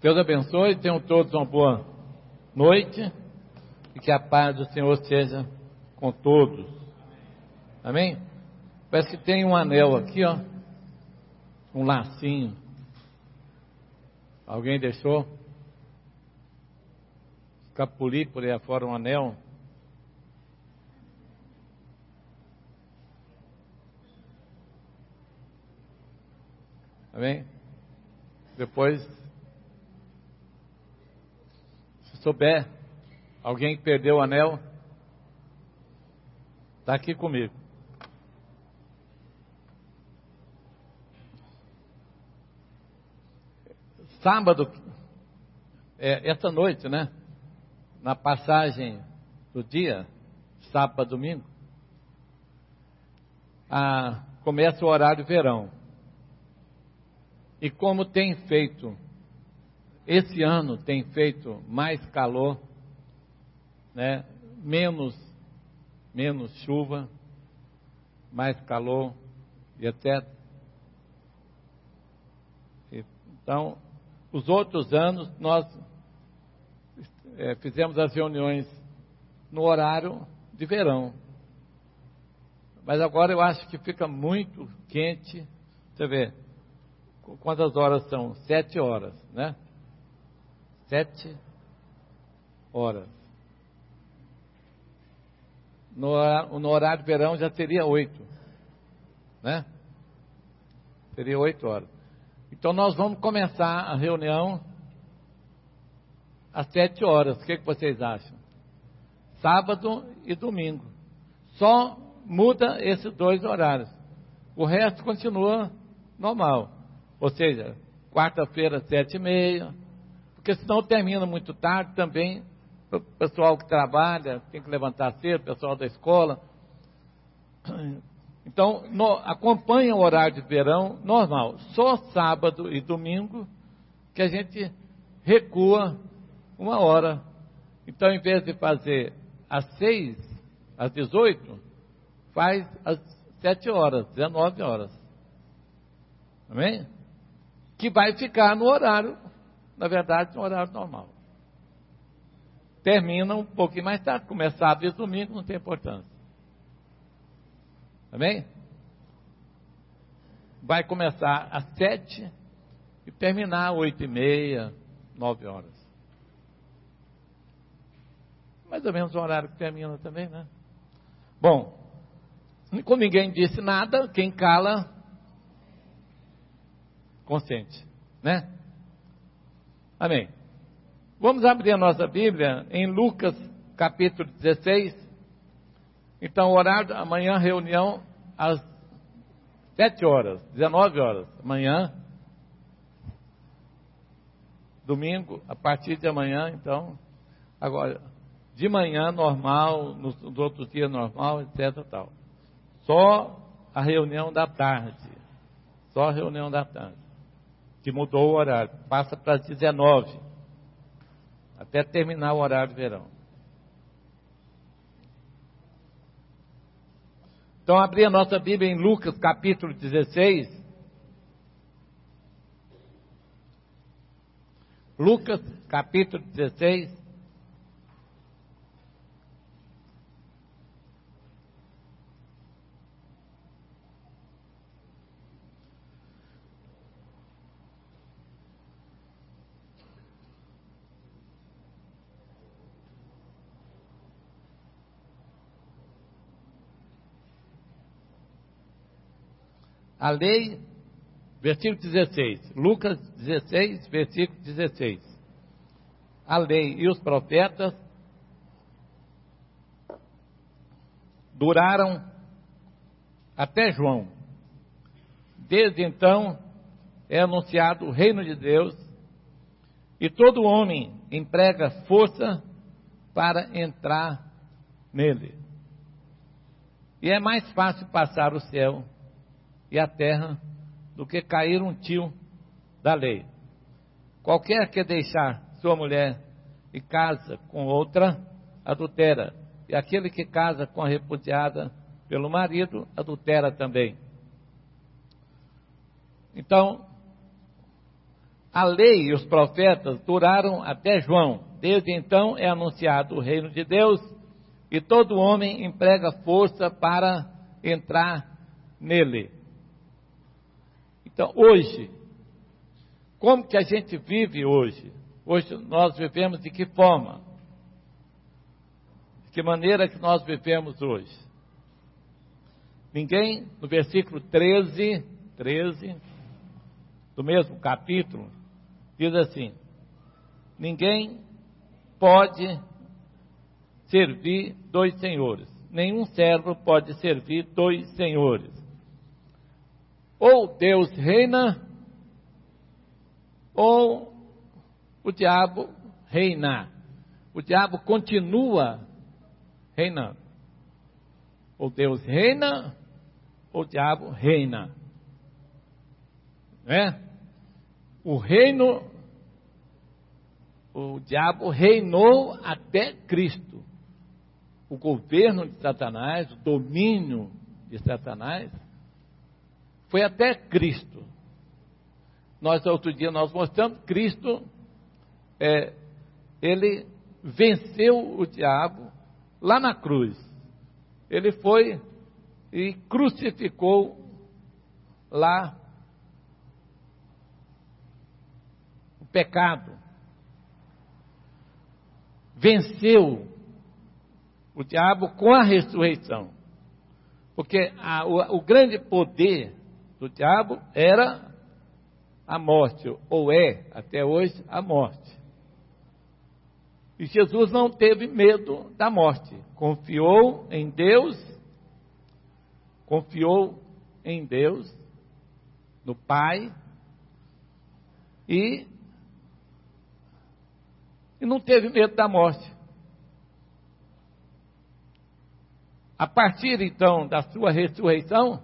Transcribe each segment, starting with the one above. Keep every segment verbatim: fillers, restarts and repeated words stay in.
Deus abençoe, tenham todos uma boa noite e que a paz do Senhor seja com todos. Amém? Parece que tem um anel aqui, ó, um lacinho. Alguém deixou? Escapulir por aí afora um anel. Amém? Depois, se souber, alguém que perdeu o anel, está aqui comigo. Sábado, é, essa noite, né? Na passagem do dia, sábado para domingo, a, começa o horário verão. E como tem feito, esse ano tem feito mais calor, né? Menos, menos chuva, mais calor e etcétera. Então, os outros anos nós é, fizemos as reuniões no horário de verão. Mas agora eu acho que fica muito quente. Você vê, quantas horas são? Sete horas, né? Sete horas. No horário, no horário de verão já seria oito, né? Seria oito horas. Então nós vamos começar a reunião às sete horas. O que, que vocês acham? Sábado e domingo. Só muda esses dois horários. O resto continua normal. Ou seja, quarta-feira, sete e meia. Porque senão termina muito tarde também. O pessoal que trabalha tem que levantar cedo, o pessoal da escola. Então, no, acompanha o horário de verão normal. Só sábado e domingo que a gente recua uma hora. Então, em vez de fazer às seis, às dezoito, faz às sete horas, dezenove horas. Amém? Que vai ficar no horário, na verdade, no horário normal. Termina um pouquinho mais tarde, começa sábado e domingo, não tem importância. Amém? Vai começar às sete e terminar às oito e meia, nove horas. Mais ou menos o horário que termina também, né? Bom, como ninguém disse nada, quem cala, consente, né? Amém. Vamos abrir a nossa Bíblia em Lucas capítulo dezesseis. Então, horário, amanhã reunião às sete horas, dezenove horas. Amanhã, domingo, a partir de amanhã, então, agora, de manhã normal, nos, nos outros dias normal, etc. Tal. Só a reunião da tarde. Só a reunião da tarde. Que mudou o horário. Passa para as dezenove. Até terminar o horário de verão. Então, abrir a nossa Bíblia em Lucas, capítulo dezesseis. Lucas, capítulo dezesseis. A lei, versículo dezesseis, Lucas dezesseis, versículo dezesseis. A lei e os profetas duraram até João. Desde então é anunciado o reino de Deus e todo homem emprega força para entrar nele. E é mais fácil passar o céu e a terra do que cair um tio da lei. Qualquer que deixar sua mulher e casa com outra, adultera, e aquele que casa com a repudiada pelo marido, adultera também. Então, a lei e os profetas duraram até João. Desde então é anunciado o reino de Deus e todo homem emprega força para entrar nele. Então, hoje, como que a gente vive hoje? Hoje nós vivemos de que forma? De que maneira que nós vivemos hoje? Ninguém, no versículo treze, treze, do mesmo capítulo, diz assim: ninguém pode servir dois senhores, nenhum servo pode servir dois senhores. Ou Deus reina, ou o diabo reina. O diabo continua reinando. Ou Deus reina, ou o diabo reina. Não é? O reino, o diabo reinou até Cristo. O governo de Satanás, o domínio de Satanás, foi até Cristo. Nós, outro dia, nós mostramos que Cristo, é, ele venceu o diabo lá na cruz. Ele foi e crucificou lá o pecado. Venceu o diabo com a ressurreição. Porque a, o, o grande poder do diabo era a morte, ou é, até hoje, a morte. E Jesus não teve medo da morte. Confiou em Deus, confiou em Deus, no Pai, e, e não teve medo da morte. A partir, então, da sua ressurreição,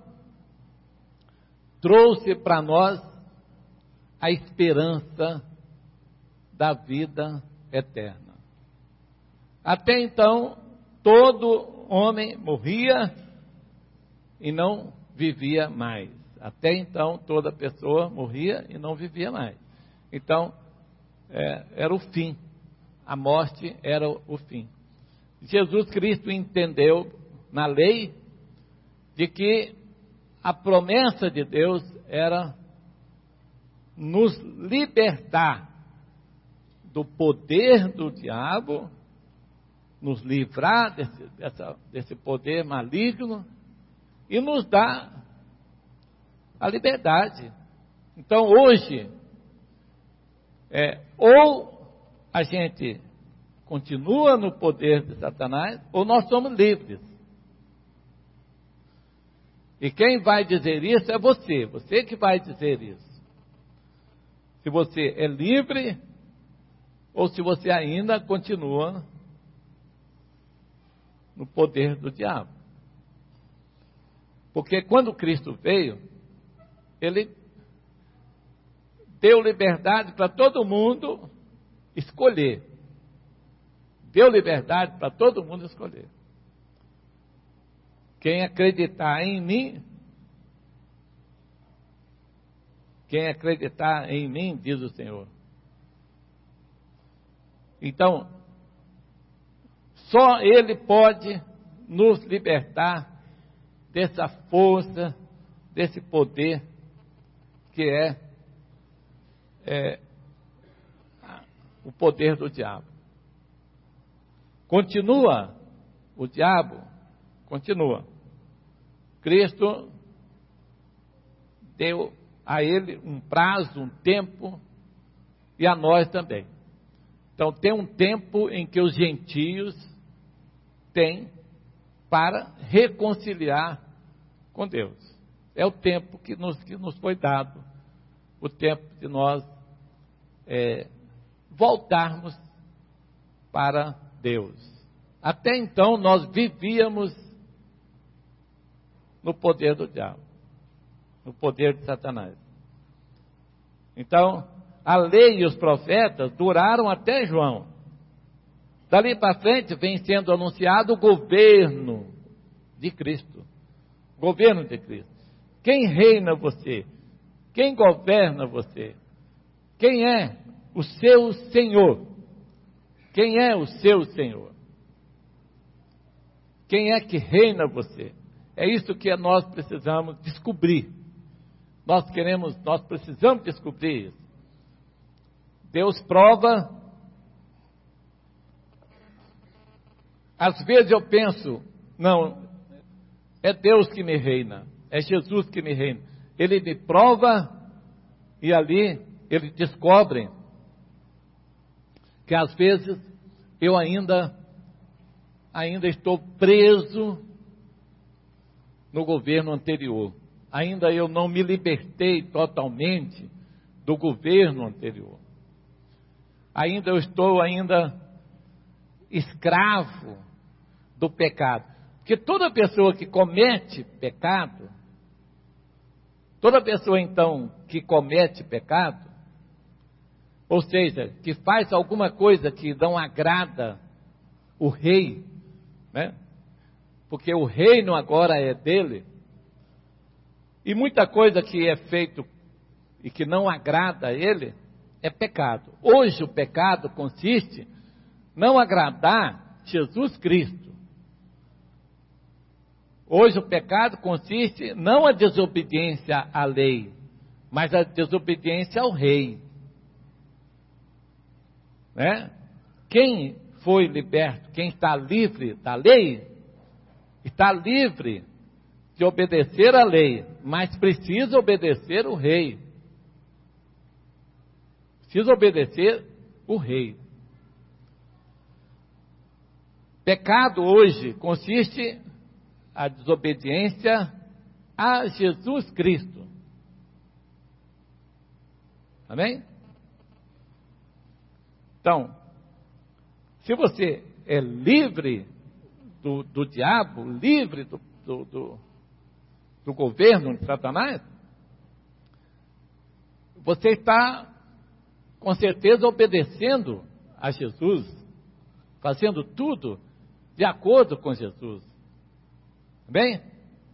trouxe para nós a esperança da vida eterna. Até então, todo homem morria e não vivia mais. Até então, toda pessoa morria e não vivia mais. Então, é, era o fim. A morte era o fim. Jesus Cristo entendeu na lei de que a promessa de Deus era nos libertar do poder do diabo, nos livrar desse, dessa, desse poder maligno e nos dar a liberdade. Então hoje, é, ou a gente continua no poder de Satanás, ou nós somos livres. E quem vai dizer isso é você, você que vai dizer isso. Se você é livre, ou se você ainda continua no poder do diabo. Porque quando Cristo veio, Ele deu liberdade para todo mundo escolher. Deu liberdade para todo mundo escolher. Quem acreditar em mim, quem acreditar em mim, diz o Senhor. Então, só Ele pode nos libertar dessa força, desse poder que é, é o poder do diabo. Continua o diabo, continua. Cristo deu a ele um prazo, um tempo, e a nós também. Então tem um tempo em que os gentios têm para reconciliar com Deus. É o tempo que nos, que nos foi dado, o tempo de nós é, voltarmos para Deus. Até então nós vivíamos no poder do diabo, no poder de Satanás. Então, a lei e os profetas duraram até João. Dali para frente vem sendo anunciado o governo de Cristo. Governo de Cristo. Quem reina você? Quem governa você? Quem é o seu Senhor? Quem é o seu Senhor? Quem é que reina você? É isso que nós precisamos descobrir. Nós queremos, nós precisamos descobrir isso. Deus prova. Às vezes eu penso, não, é Deus que me reina, é Jesus que me reina. Ele me prova e ali ele descobre que às vezes eu ainda, ainda estou preso no governo anterior. Ainda eu não me libertei totalmente do governo anterior. Ainda eu estou ainda escravo do pecado. Porque toda pessoa que comete pecado, toda pessoa então que comete pecado, ou seja, que faz alguma coisa que não agrada o rei, né? Porque o reino agora é dele, e muita coisa que é feito e que não agrada a ele, é pecado. Hoje o pecado consiste em não agradar Jesus Cristo. Hoje o pecado consiste não a desobediência à lei, mas a desobediência ao rei. Né? Quem foi liberto, quem está livre da lei, está livre de obedecer à lei, mas precisa obedecer o rei. Precisa obedecer o rei. Pecado hoje consiste a desobediência a Jesus Cristo. Amém? Então, se você é livre do, do diabo, livre do, do, do, do governo de Satanás, você está com certeza obedecendo a Jesus, fazendo tudo de acordo com Jesus. Bem?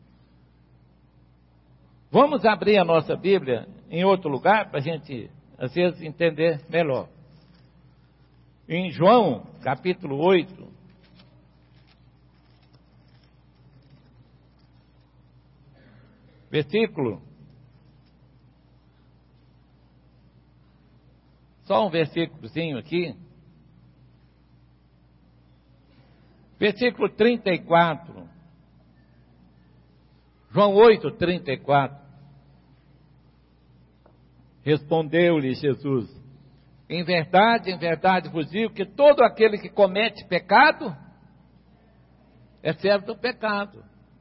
Vamos abrir a nossa Bíblia em outro lugar para a gente, às vezes, entender melhor. Em João, capítulo oito, versículo, só um versículozinho aqui, versículo trinta e quatro, João oito, trinta e quatro, respondeu-lhe Jesus: em verdade, em verdade vos digo que todo aquele que comete pecado é servo do pecado.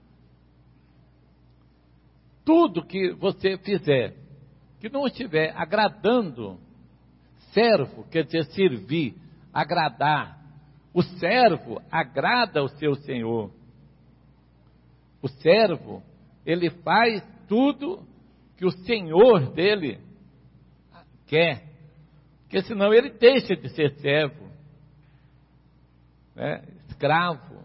Tudo que você fizer que não estiver agradando, servo quer dizer servir, agradar. O servo agrada o seu senhor. O servo, ele faz tudo que o senhor dele quer. Porque senão ele deixa de ser servo, né? Escravo.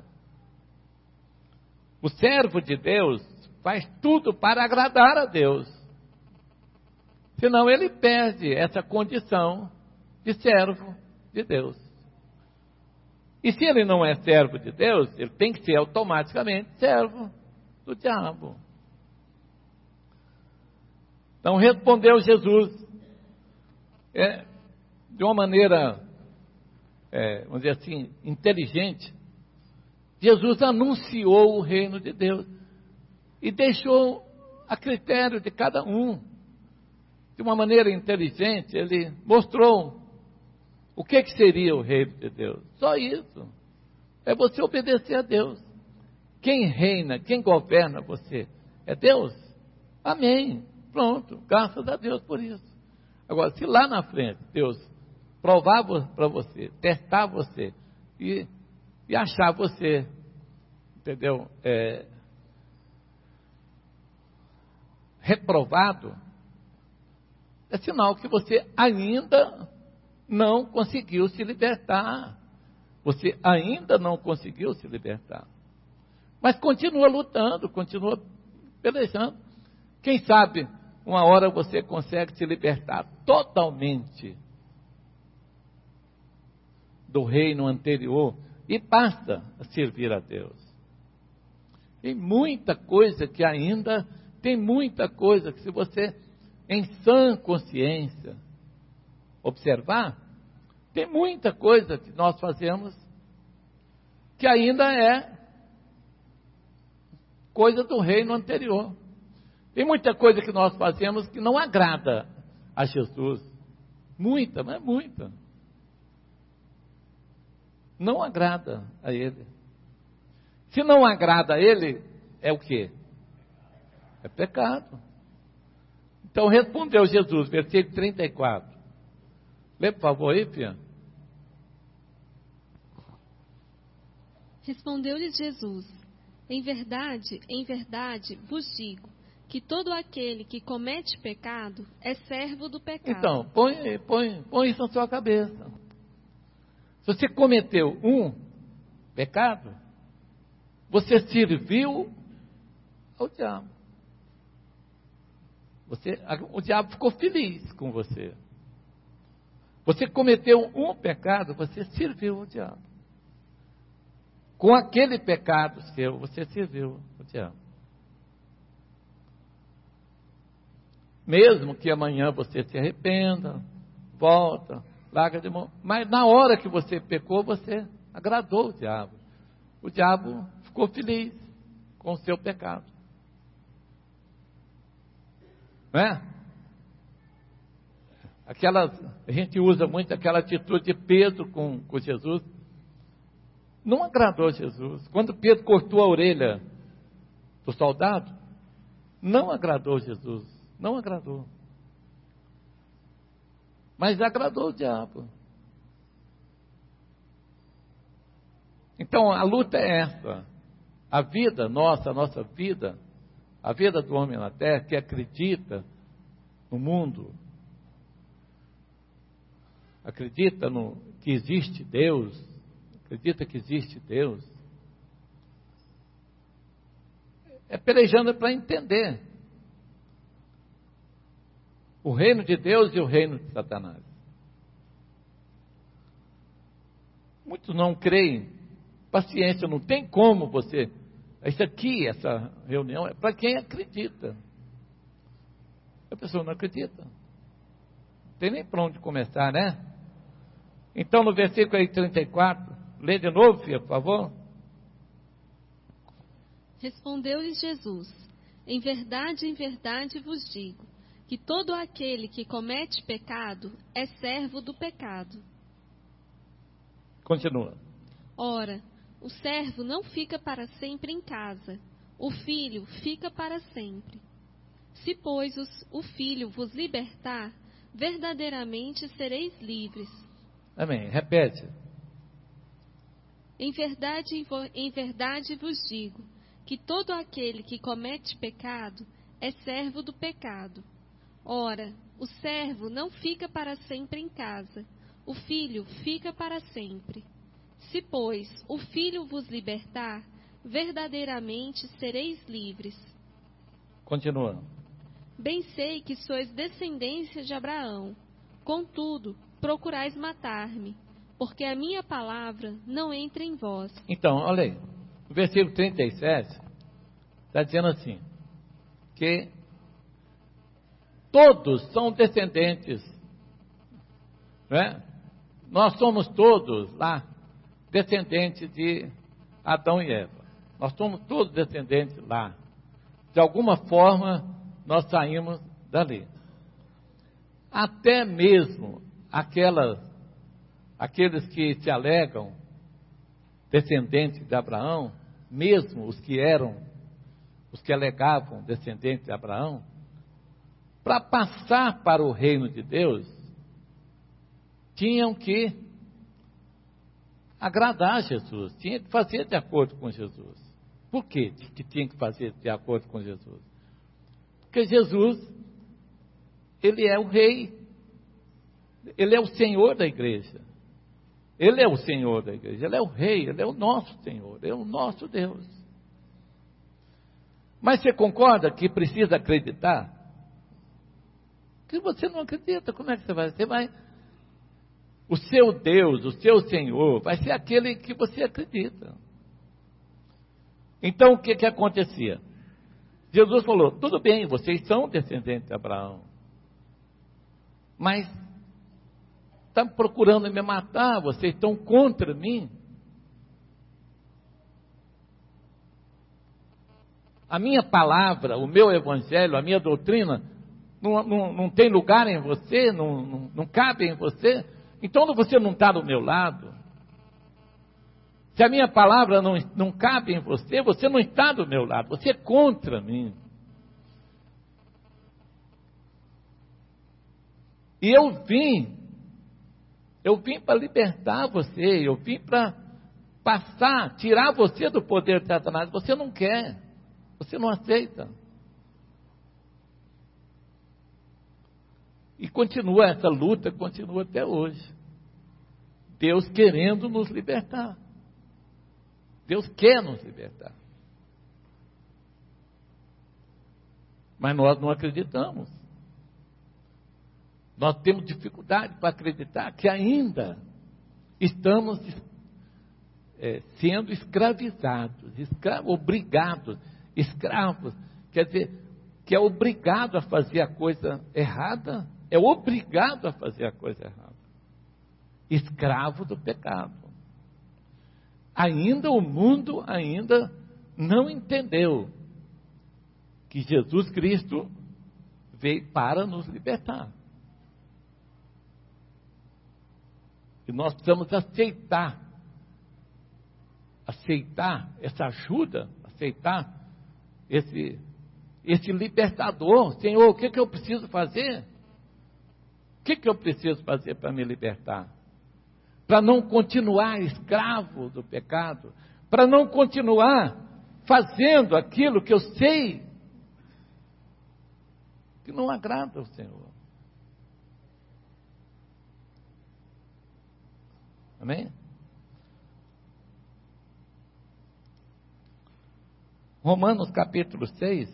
O servo de Deus faz tudo para agradar a Deus. Senão ele perde essa condição de servo de Deus. E se ele não é servo de Deus, ele tem que ser automaticamente servo do diabo. Então respondeu Jesus, é, de uma maneira, é, vamos dizer assim, inteligente. Jesus anunciou o reino de Deus e deixou a critério de cada um. De uma maneira inteligente, ele mostrou o que, que seria o reino de Deus. Só isso. É você obedecer a Deus. Quem reina, quem governa você é Deus. Amém. Pronto. Graças a Deus por isso. Agora, se lá na frente Deus provar para você, testar você e, e achar você, entendeu? É, reprovado, é sinal que você ainda não conseguiu se libertar. Você ainda não conseguiu se libertar. Mas continua lutando, continua pelejando. Quem sabe uma hora você consegue se libertar totalmente do reino anterior e passa a servir a Deus. Tem muita coisa que ainda, tem muita coisa que se você, em sã consciência, observar, tem muita coisa que nós fazemos que ainda é coisa do reino anterior. Tem muita coisa que nós fazemos que não agrada a Jesus. Muita, mas muita. Não agrada a Ele. Se não agrada a Ele, é o quê? É pecado. Então respondeu Jesus, versículo trinta e quatro. Lê, por favor, aí, filha. Respondeu-lhes Jesus: Em verdade, em verdade vos digo, que todo aquele que comete pecado é servo do pecado. Então, põe, põe, põe isso na sua cabeça. Se você cometeu um pecado, você serviu ao diabo. Você, o diabo ficou feliz com você. Você cometeu um pecado, você serviu ao diabo. Com aquele pecado seu, você serviu ao diabo. Mesmo que amanhã você se arrependa, volta, larga de mão. Mas na hora que você pecou, você agradou o diabo. O diabo ficou feliz com o seu pecado. Não é? Aquela, a gente usa muito aquela atitude de Pedro com, com Jesus. Não agradou Jesus. Quando Pedro cortou a orelha do soldado, não agradou Jesus. Não agradou. Mas agradou o diabo. Então a luta é essa. A vida nossa, a nossa vida, a vida do homem na terra que acredita no mundo, acredita no, que existe Deus, acredita que existe Deus, é pelejando para entender o reino de Deus e o reino de Satanás. Muitos não creem. Paciência, não tem como você. Isso aqui, essa reunião, é para quem acredita. A pessoa não acredita. Não tem nem para onde começar, né? Então, no versículo aí trinta e quatro, lê de novo, filha, por favor. Respondeu-lhes Jesus: Em verdade, em verdade vos digo, que todo aquele que comete pecado é servo do pecado. Continua. Ora, o servo não fica para sempre em casa, o filho fica para sempre. Se, pois, os, o filho vos libertar, verdadeiramente sereis livres. Amém. Repete. Em verdade, em verdade vos digo, que todo aquele que comete pecado é servo do pecado. Ora, o servo não fica para sempre em casa, o filho fica para sempre. Se, pois, o filho vos libertar, verdadeiramente sereis livres. Continua. Bem sei que sois descendência de Abraão, contudo, procurais matar-me, porque a minha palavra não entra em vós. Então, olha aí, o versículo trinta e sete está dizendo assim, que todos são descendentes, não é? Nós somos todos lá descendentes de Adão e Eva. Nós somos todos descendentes lá. De alguma forma, nós saímos dali. Até mesmo aquelas, aqueles que se alegam descendentes de Abraão, mesmo os que eram, os que alegavam descendentes de Abraão, para passar para o reino de Deus, tinham que agradar Jesus, tinha que fazer de acordo com Jesus. Por quê que tinha que fazer de acordo com Jesus? Porque Jesus, Ele é o Rei, Ele é o Senhor da igreja, Ele é o Senhor da igreja, Ele é o Rei, Ele é o nosso Senhor, Ele é o nosso Deus. Mas você concorda que precisa acreditar que você não acredita. Como é que você vai? Você vai... O seu Deus, o seu Senhor, vai ser aquele que você acredita. Então, o que que acontecia? Jesus falou, tudo bem, vocês são descendentes de Abraão, mas estão procurando me matar, vocês estão contra mim. A minha palavra, o meu evangelho, a minha doutrina, não, não, não tem lugar em você, não, não, não cabe em você. Então você não está do meu lado. Se a minha palavra não, não cabe em você, você não está do meu lado, você é contra mim. E eu vim, eu vim para libertar você, eu vim para passar, tirar você do poder de Satanás. Você não quer, você não aceita. E continua essa luta, continua até hoje. Deus querendo nos libertar. Deus quer nos libertar. Mas nós não acreditamos. Nós temos dificuldade para acreditar que ainda estamos é, sendo escravizados, escra- obrigados, escravos. Quer dizer, que é obrigado a fazer a coisa errada, é obrigado a fazer a coisa errada. Escravo do pecado. Ainda o mundo ainda não entendeu que Jesus Cristo veio para nos libertar. E nós precisamos aceitar, aceitar essa ajuda, aceitar esse, esse libertador. Senhor, o que, que eu preciso fazer? O que, que eu preciso fazer para me libertar? Para não continuar escravo do pecado, para não continuar fazendo aquilo que eu sei que não agrada ao Senhor. Amém? Romanos capítulo seis.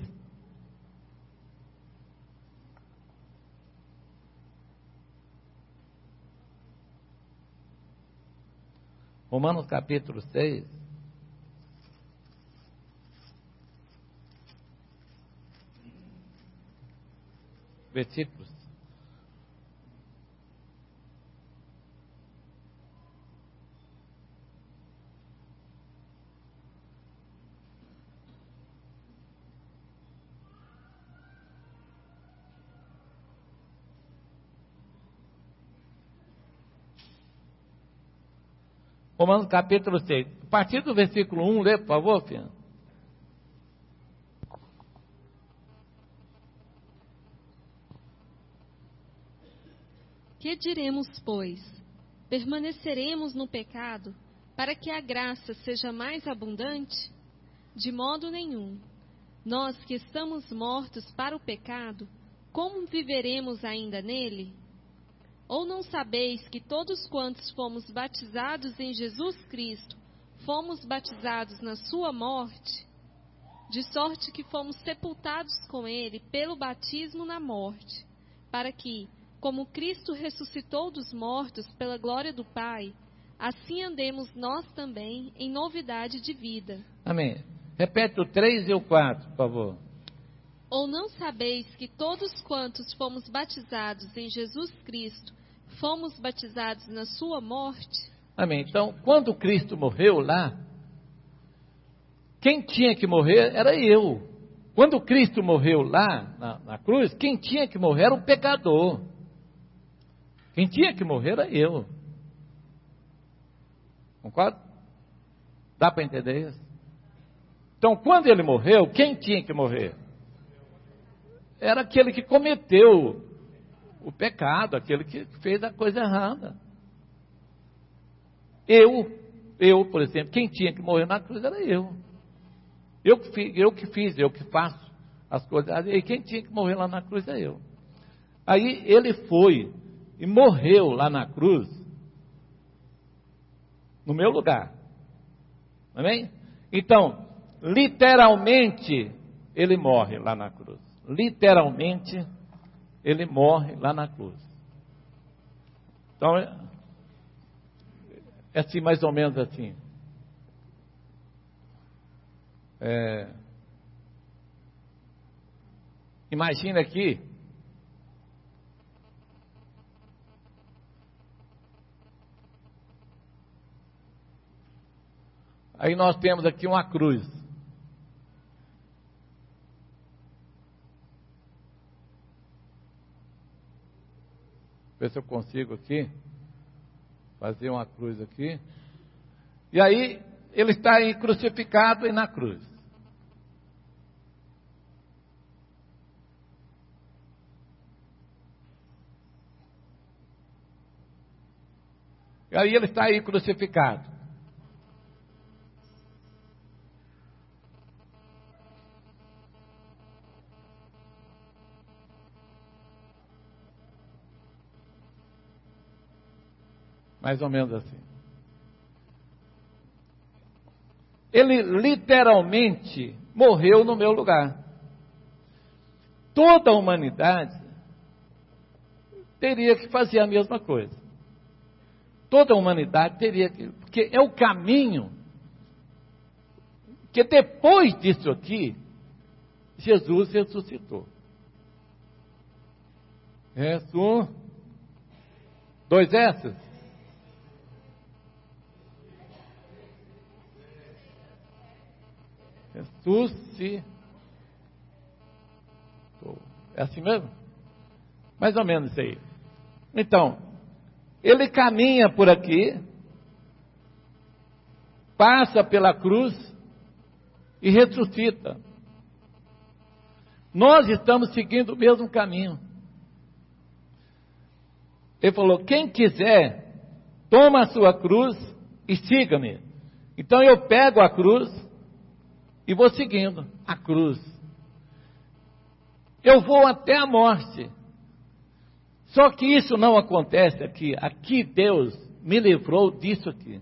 Romanos capítulo seis. Versículos. Romanos capítulo seis. A partir do versículo um, lê, por favor, filho. Que diremos, pois? Permaneceremos no pecado, para que a graça seja mais abundante? De modo nenhum. Nós que estamos mortos para o pecado, como viveremos ainda nele? Ou não sabeis que todos quantos fomos batizados em Jesus Cristo, fomos batizados na sua morte? De sorte que fomos sepultados com ele pelo batismo na morte, para que, como Cristo ressuscitou dos mortos pela glória do Pai, assim andemos nós também em novidade de vida. Amém. Repete o três e o quatro, por favor. Ou não sabeis que todos quantos fomos batizados em Jesus Cristo, fomos batizados na sua morte? Amém. Então, quando Cristo morreu lá, quem tinha que morrer era eu. Quando Cristo morreu lá na, na cruz, quem tinha que morrer era o pecador. Quem tinha que morrer era eu. Concorda? Dá para entender isso? Então, quando ele morreu, quem tinha que morrer? Era aquele que cometeu o pecado, aquele que fez a coisa errada. Eu, eu, por exemplo, quem tinha que morrer na cruz era eu. Eu que fiz, eu que, fiz, eu que faço as coisas. E quem tinha que morrer lá na cruz é eu. Aí ele foi e morreu lá na cruz, no meu lugar. Amém? Então, literalmente, ele morre lá na cruz. Literalmente, ele morre lá na cruz. Então, é assim, mais ou menos assim. É, imagina aqui, aí nós temos aqui uma cruz. Ver se eu consigo aqui fazer uma cruz aqui. E aí ele está aí crucificado e na cruz. E aí ele está aí crucificado. Mais ou menos assim. Ele literalmente morreu no meu lugar. Toda a humanidade teria que fazer a mesma coisa. Toda a humanidade teria que... Porque é o caminho que depois disso aqui, Jesus ressuscitou. Jesus. Dois S? Ressuscitou. É assim mesmo? Mais ou menos isso aí. Então, ele caminha por aqui, passa pela cruz e ressuscita. Nós estamos seguindo o mesmo caminho. Ele falou: quem quiser, toma a sua cruz e siga-me. Então eu pego a cruz e vou seguindo a cruz. Eu vou até a morte. Só que isso não acontece aqui. Aqui Deus me livrou disso aqui.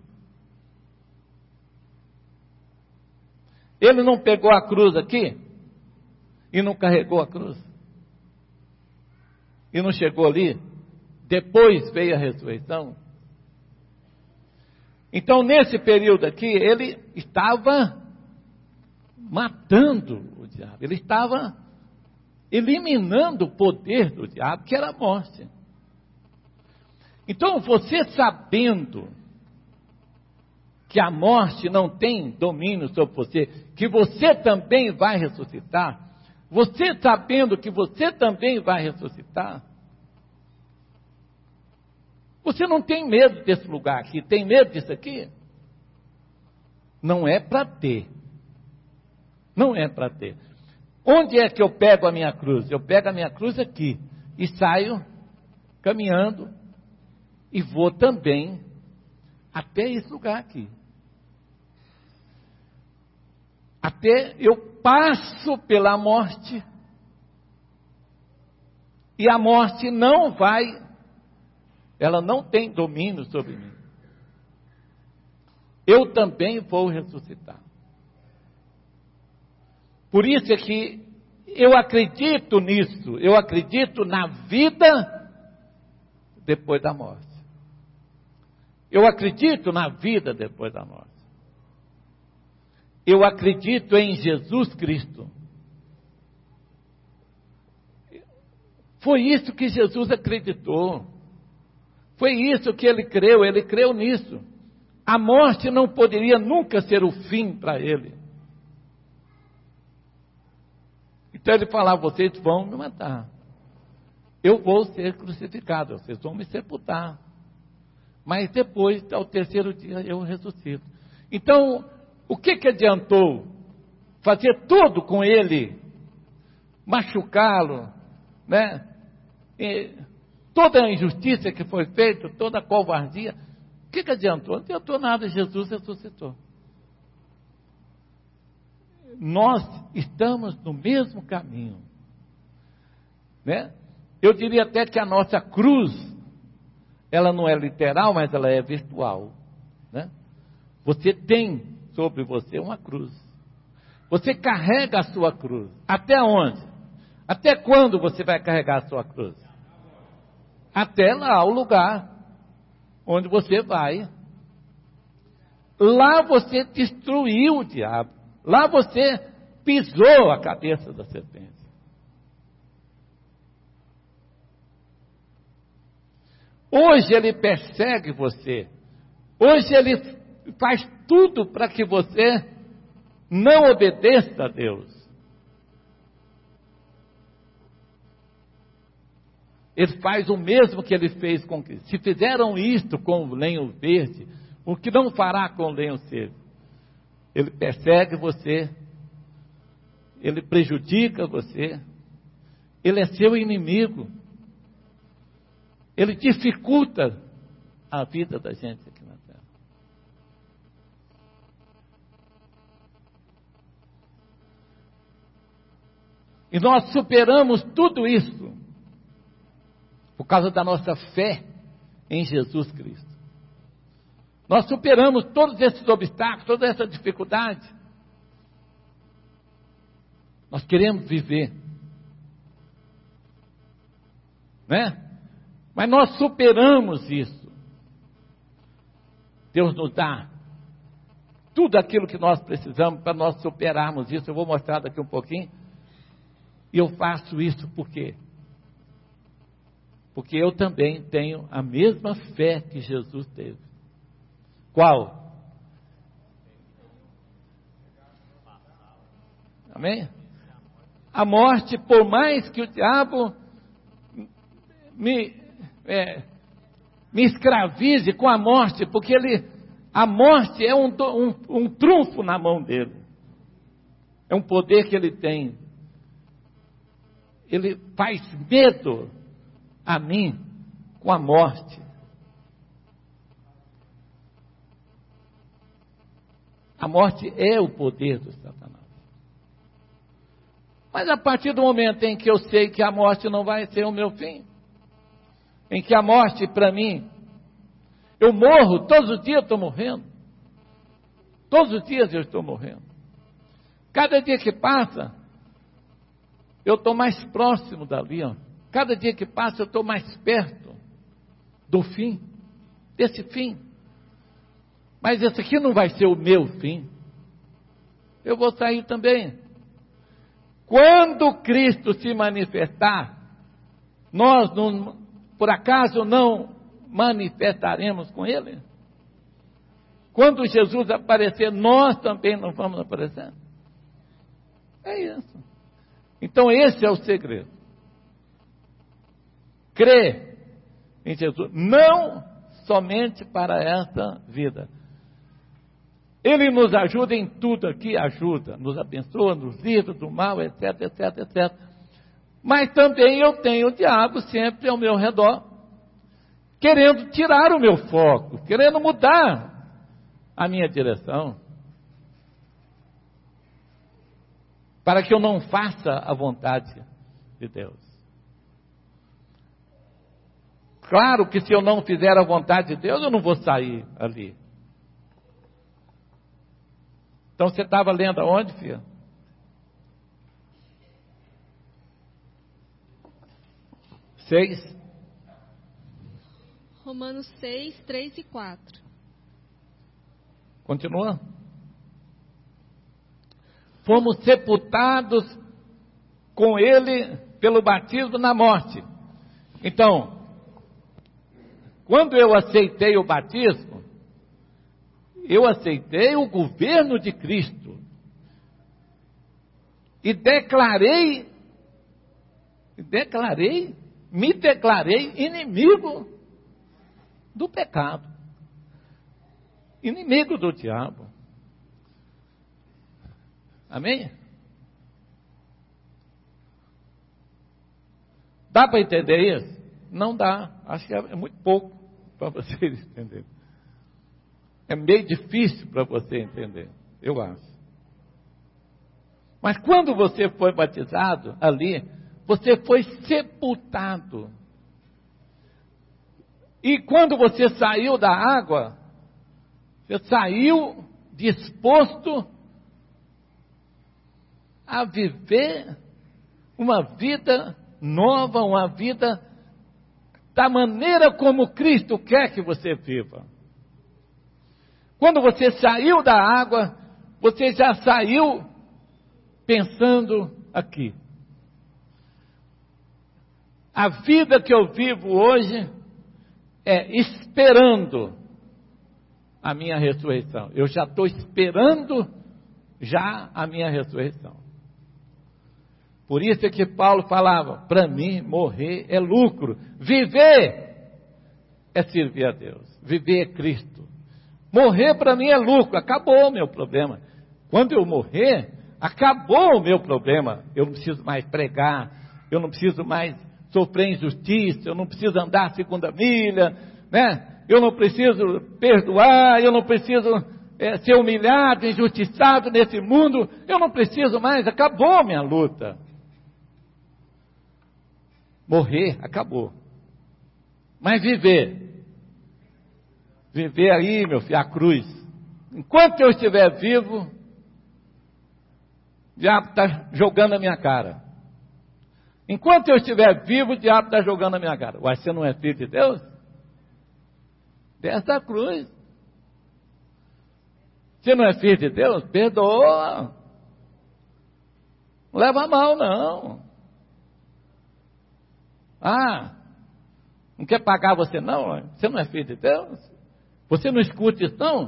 Ele não pegou a cruz aqui e não carregou a cruz. E não chegou ali. Depois veio a ressurreição. Então, nesse período aqui, ele estava matando o diabo. Ele estava eliminando o poder do diabo, que era a morte. Então, você sabendo que a morte não tem domínio sobre você, que você também vai ressuscitar, você sabendo que você também vai ressuscitar, você não tem medo desse lugar aqui, tem medo disso aqui? Não é para ter. Não é para ter. Onde é que eu pego a minha cruz? Eu pego a minha cruz aqui e saio caminhando e vou também até esse lugar aqui. Até eu passo pela morte e a morte não vai, ela não tem domínio sobre mim. Eu também vou ressuscitar. Por isso é que eu acredito nisso, eu acredito na vida depois da morte. Eu acredito na vida depois da morte. Eu acredito em Jesus Cristo. Foi isso que Jesus acreditou. Foi isso que ele creu, ele creu nisso. A morte não poderia nunca ser o fim para ele. Então ele falava: vocês vão me matar. Eu vou ser crucificado, vocês vão me sepultar. Mas depois, ao terceiro dia, eu ressuscito. Então, o que que adiantou fazer tudo com ele? Machucá-lo, né? E toda a injustiça que foi feita, toda a covardia. O que que adiantou? Não adiantou nada, Jesus ressuscitou. Nós estamos no mesmo caminho, né? Eu diria até que a nossa cruz, ela não é literal, mas ela é virtual, né? Você tem sobre você uma cruz. Você carrega a sua cruz. Até onde? Até quando você vai carregar a sua cruz? Até lá o lugar onde você vai. Lá você destruiu o diabo. Lá você pisou a cabeça da serpente. Hoje ele persegue você. Hoje ele faz tudo para que você não obedeça a Deus. Ele faz o mesmo que ele fez com Cristo. Se fizeram isto com o lenho verde, o que não fará com o lenho seco? Ele persegue você, ele prejudica você, ele é seu inimigo, ele dificulta a vida da gente aqui na terra. E nós superamos tudo isso por causa da nossa fé em Jesus Cristo. Nós superamos todos esses obstáculos, toda essa dificuldade. Nós queremos viver, né? Mas nós superamos isso. Deus nos dá tudo aquilo que nós precisamos para nós superarmos isso. Eu vou mostrar daqui um pouquinho. E eu faço isso por quê? Porque eu também tenho a mesma fé que Jesus teve. Qual? Amém? A morte, por mais que o diabo me, é, me escravize com a morte, porque ele, a morte é um, um, um trunfo na mão dele. É um poder que ele tem. Ele faz medo a mim com a morte. A morte é o poder do Satanás. Mas a partir do momento em que eu sei que a morte não vai ser o meu fim, em que a morte para mim, eu morro, todos os dias eu estou morrendo. Todos os dias eu estou morrendo. Cada dia que passa, eu estou mais próximo dali, ó. Cada dia que passa eu estou mais perto do fim, desse fim. Mas esse aqui não vai ser o meu fim. Eu vou sair também. Quando Cristo se manifestar, nós não, por acaso não manifestaremos com Ele? Quando Jesus aparecer, nós também não vamos aparecer? É isso. Então esse é o segredo. Crer em Jesus, não somente para esta vida. Ele nos ajuda em tudo aqui, ajuda, nos abençoa, nos livra do mal, etc, etc, etcétera. Mas também eu tenho o diabo sempre ao meu redor, querendo tirar o meu foco, querendo mudar a minha direção, para que eu não faça a vontade de Deus. Claro que se eu não fizer a vontade de Deus, eu não vou sair ali. Então você estava lendo aonde, filha? Seis. Romanos seis, três e quatro. Continua. Fomos sepultados com ele pelo batismo na morte. Então, quando eu aceitei o batismo, eu aceitei o governo de Cristo e declarei, declarei, me declarei inimigo do pecado, inimigo do diabo. Amém? Dá para entender isso? Não dá, acho que é muito pouco para vocês entenderem. É meio difícil para você entender, eu acho. Mas quando você foi batizado ali, você foi sepultado. E quando você saiu da água, você saiu disposto a viver uma vida nova, uma vida da maneira como Cristo quer que você viva. Quando você saiu da água, você já saiu pensando aqui. A vida que eu vivo hoje é esperando a minha ressurreição. Eu já estou esperando já a minha ressurreição. Por isso é que Paulo falava, para mim morrer é lucro, viver é servir a Deus, viver é Cristo. Morrer para mim é lucro, acabou o meu problema. Quando eu morrer, acabou o meu problema. Eu não preciso mais pregar, eu não preciso mais sofrer injustiça, eu não preciso andar a segunda milha, né? Eu não preciso perdoar, eu não preciso é, ser humilhado, injustiçado nesse mundo, eu não preciso mais, acabou a minha luta. Morrer, acabou. Mas viver, viver aí, meu filho, a cruz. Enquanto eu estiver vivo, o diabo está jogando a minha cara. Enquanto eu estiver vivo, o diabo está jogando a minha cara. Uai, você não é filho de Deus? Desce da cruz. Você não é filho de Deus? Perdoa. Não leva a mal, não. Ah, não quer pagar você não? Você não é filho de Deus? Você não escuta isso não?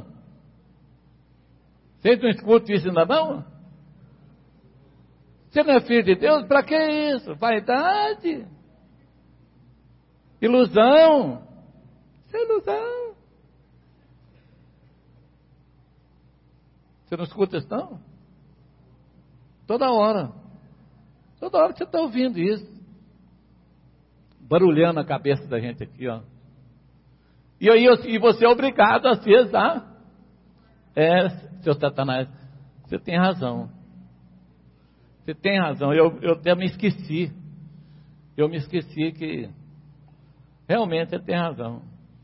Vocês não escutam isso ainda não? Você não é filho de Deus? Para que isso? Vaidade. Ilusão. Isso é ilusão. Você não escuta isso não? Toda hora. Toda hora você está ouvindo isso. Barulhando a cabeça da gente aqui, ó. E aí, e você é obrigado a se exar. É, seu Satanás, você tem razão. Você tem razão, eu, eu até me esqueci. Eu me esqueci que realmente você tem razão.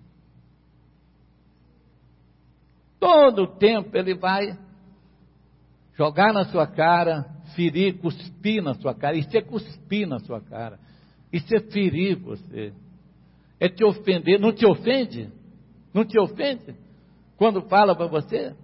Todo o tempo ele vai jogar na sua cara, ferir, cuspir na sua cara. Isso é cuspir na sua cara. Isso é ferir você. É te ofender. Não te ofende? Não te ofende? Quando fala para você?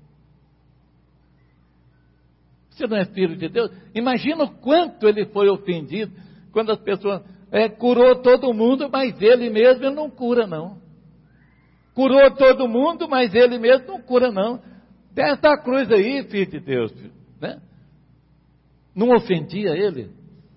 Você não é filho de Deus? Imagina o quanto ele foi ofendido quando as pessoas é, curou todo mundo, mas ele mesmo ele não cura não. Curou todo mundo, mas ele mesmo não cura não. Desce a cruz aí, filho de Deus, né? Não ofendia ele?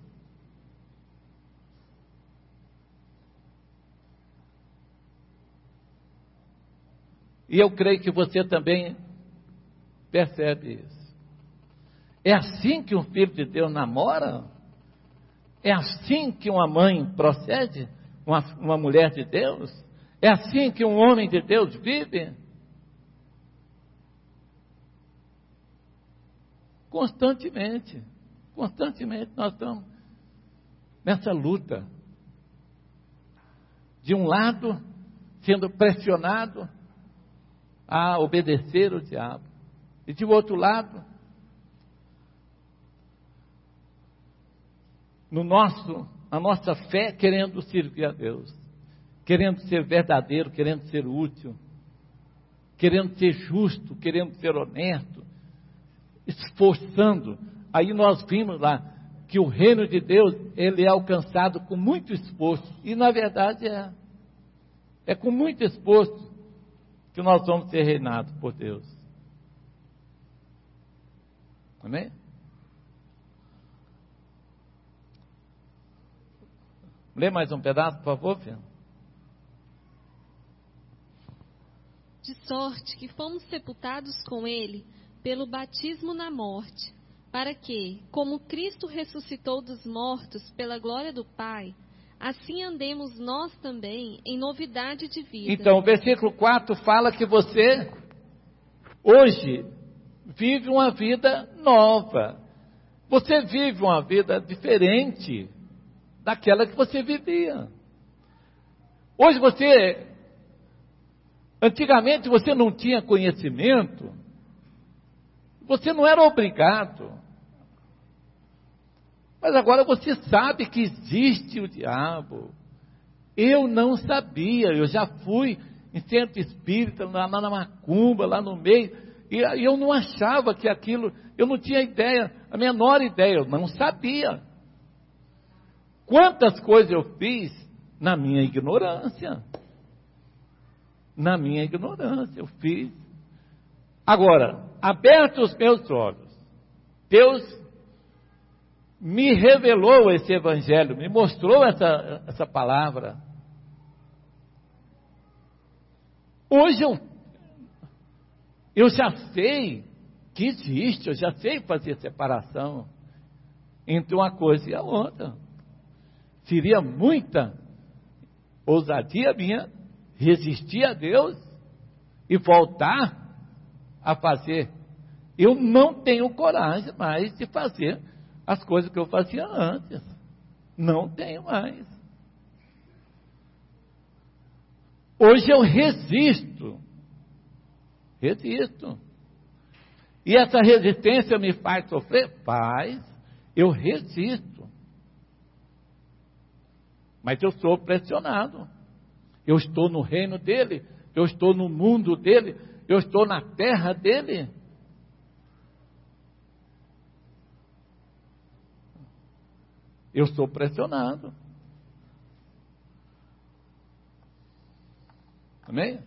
E eu creio que você também percebe isso. É assim que um filho de Deus namora? É assim que uma mãe procede? Uma, uma mulher de Deus? É assim que um homem de Deus vive? Constantemente. Constantemente nós estamos nessa luta. De um lado, sendo pressionado a obedecer o diabo. E de outro lado, no nosso, a nossa fé querendo servir a Deus, querendo ser verdadeiro, querendo ser útil, querendo ser justo, querendo ser honesto, esforçando. Aí nós vimos lá que o reino de Deus, ele é alcançado com muito esforço, e na verdade é, é com muito esforço que nós vamos ser reinados por Deus. Amém? Lê mais um pedaço, por favor, filho. De sorte que fomos sepultados com ele pelo batismo na morte, para que, como Cristo ressuscitou dos mortos pela glória do Pai, assim andemos nós também em novidade de vida. Então, o versículo quatro fala que você, hoje, vive uma vida nova. Você vive uma vida diferente daquela que você vivia. Hoje você, antigamente você não tinha conhecimento, você não era obrigado Mas agora você sabe que existe o diabo. Eu não sabia, eu já fui em centro espírita, lá, lá na macumba, lá no meio, e eu não achava que aquilo, eu não tinha ideia, a menor ideia, eu não sabia. Quantas coisas eu fiz na minha ignorância. Na minha ignorância, eu fiz. Agora, abertos os meus olhos, Deus me revelou esse evangelho, me mostrou essa, essa palavra. Hoje eu, eu já sei que existe, eu já sei fazer separação entre uma coisa e a outra. Seria muita ousadia minha resistir a Deus e voltar a fazer. Eu não tenho coragem mais de fazer as coisas que eu fazia antes. Não tenho mais. Hoje eu resisto. Resisto. E essa resistência me faz sofrer? Faz. Eu resisto. Mas eu sou pressionado. Eu estou no reino dele. Eu estou no mundo dele. Eu estou na terra dele. Eu sou pressionado. Amém?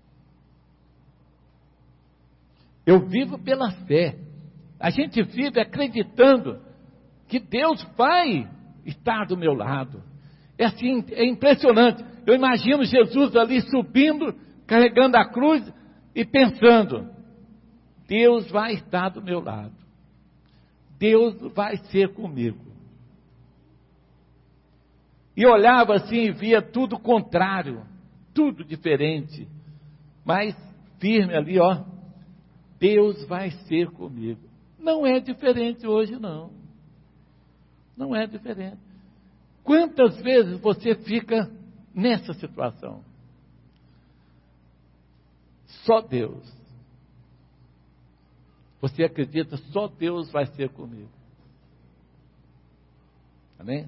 Eu vivo pela fé. A gente vive acreditando que Deus vai estar do meu lado. É assim, é impressionante. Eu imagino Jesus ali subindo, carregando a cruz e pensando: Deus vai estar do meu lado. Deus vai ser comigo. E olhava assim e via tudo contrário, tudo diferente, mas firme ali, ó, Deus vai ser comigo. Não é diferente hoje, não. Não é diferente. Quantas vezes você fica nessa situação? Só Deus. Você acredita, só Deus vai ser comigo. Amém?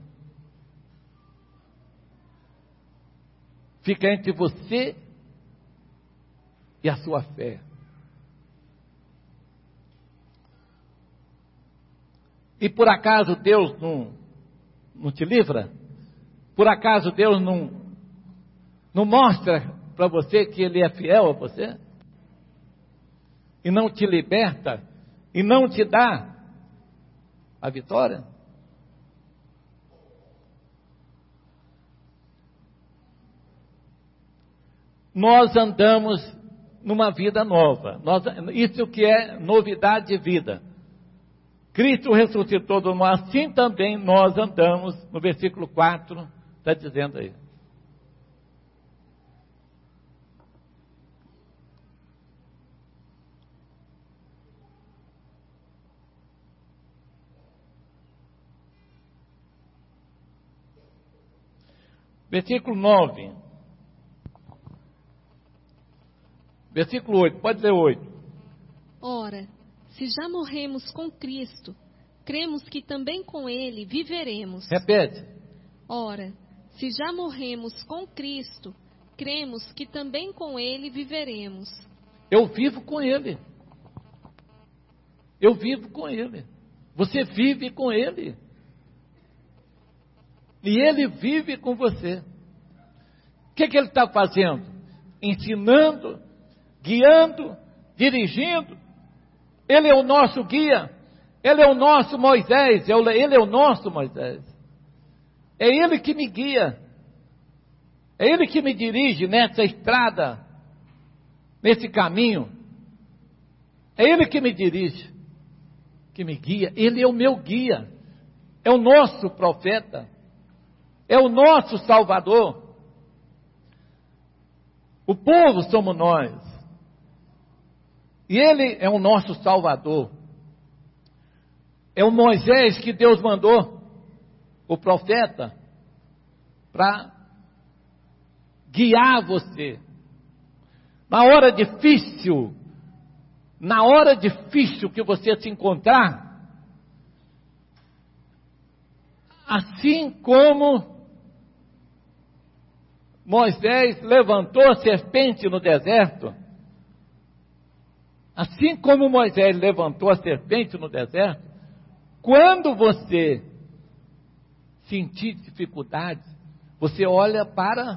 Fica entre você e a sua fé. E por acaso Deus não, não te livra? Por acaso Deus não, não mostra para você que Ele é fiel a você? E não te liberta? E não te dá a vitória? Nós andamos numa vida nova. Nós, isso que é novidade de vida. Cristo ressuscitou do morto, assim também nós andamos, no versículo quatro, está dizendo aí. Versículo nove. Versículo oito, pode ler oito. Ora, se já morremos com Cristo, cremos que também com Ele viveremos. Repete. Ora, se já morremos com Cristo, cremos que também com Ele viveremos. Eu vivo com Ele. Eu vivo com Ele. Você vive com Ele. E Ele vive com você. O que, que Ele está fazendo? Ensinando, guiando, dirigindo. Ele é o nosso guia. Ele é o nosso Moisés. Ele é o nosso Moisés. É Ele que me guia. É Ele que me dirige nessa estrada, nesse caminho. É Ele que me dirige, que me guia. Ele é o meu guia. É o nosso profeta. É o nosso Salvador. O povo somos nós. E Ele é o nosso Salvador. É o Moisés que Deus mandou, o profeta, para guiar você. Na hora difícil, na hora difícil que você se encontrar, assim como Moisés levantou a serpente no deserto, assim como Moisés levantou a serpente no deserto, quando você sentir dificuldades, você olha para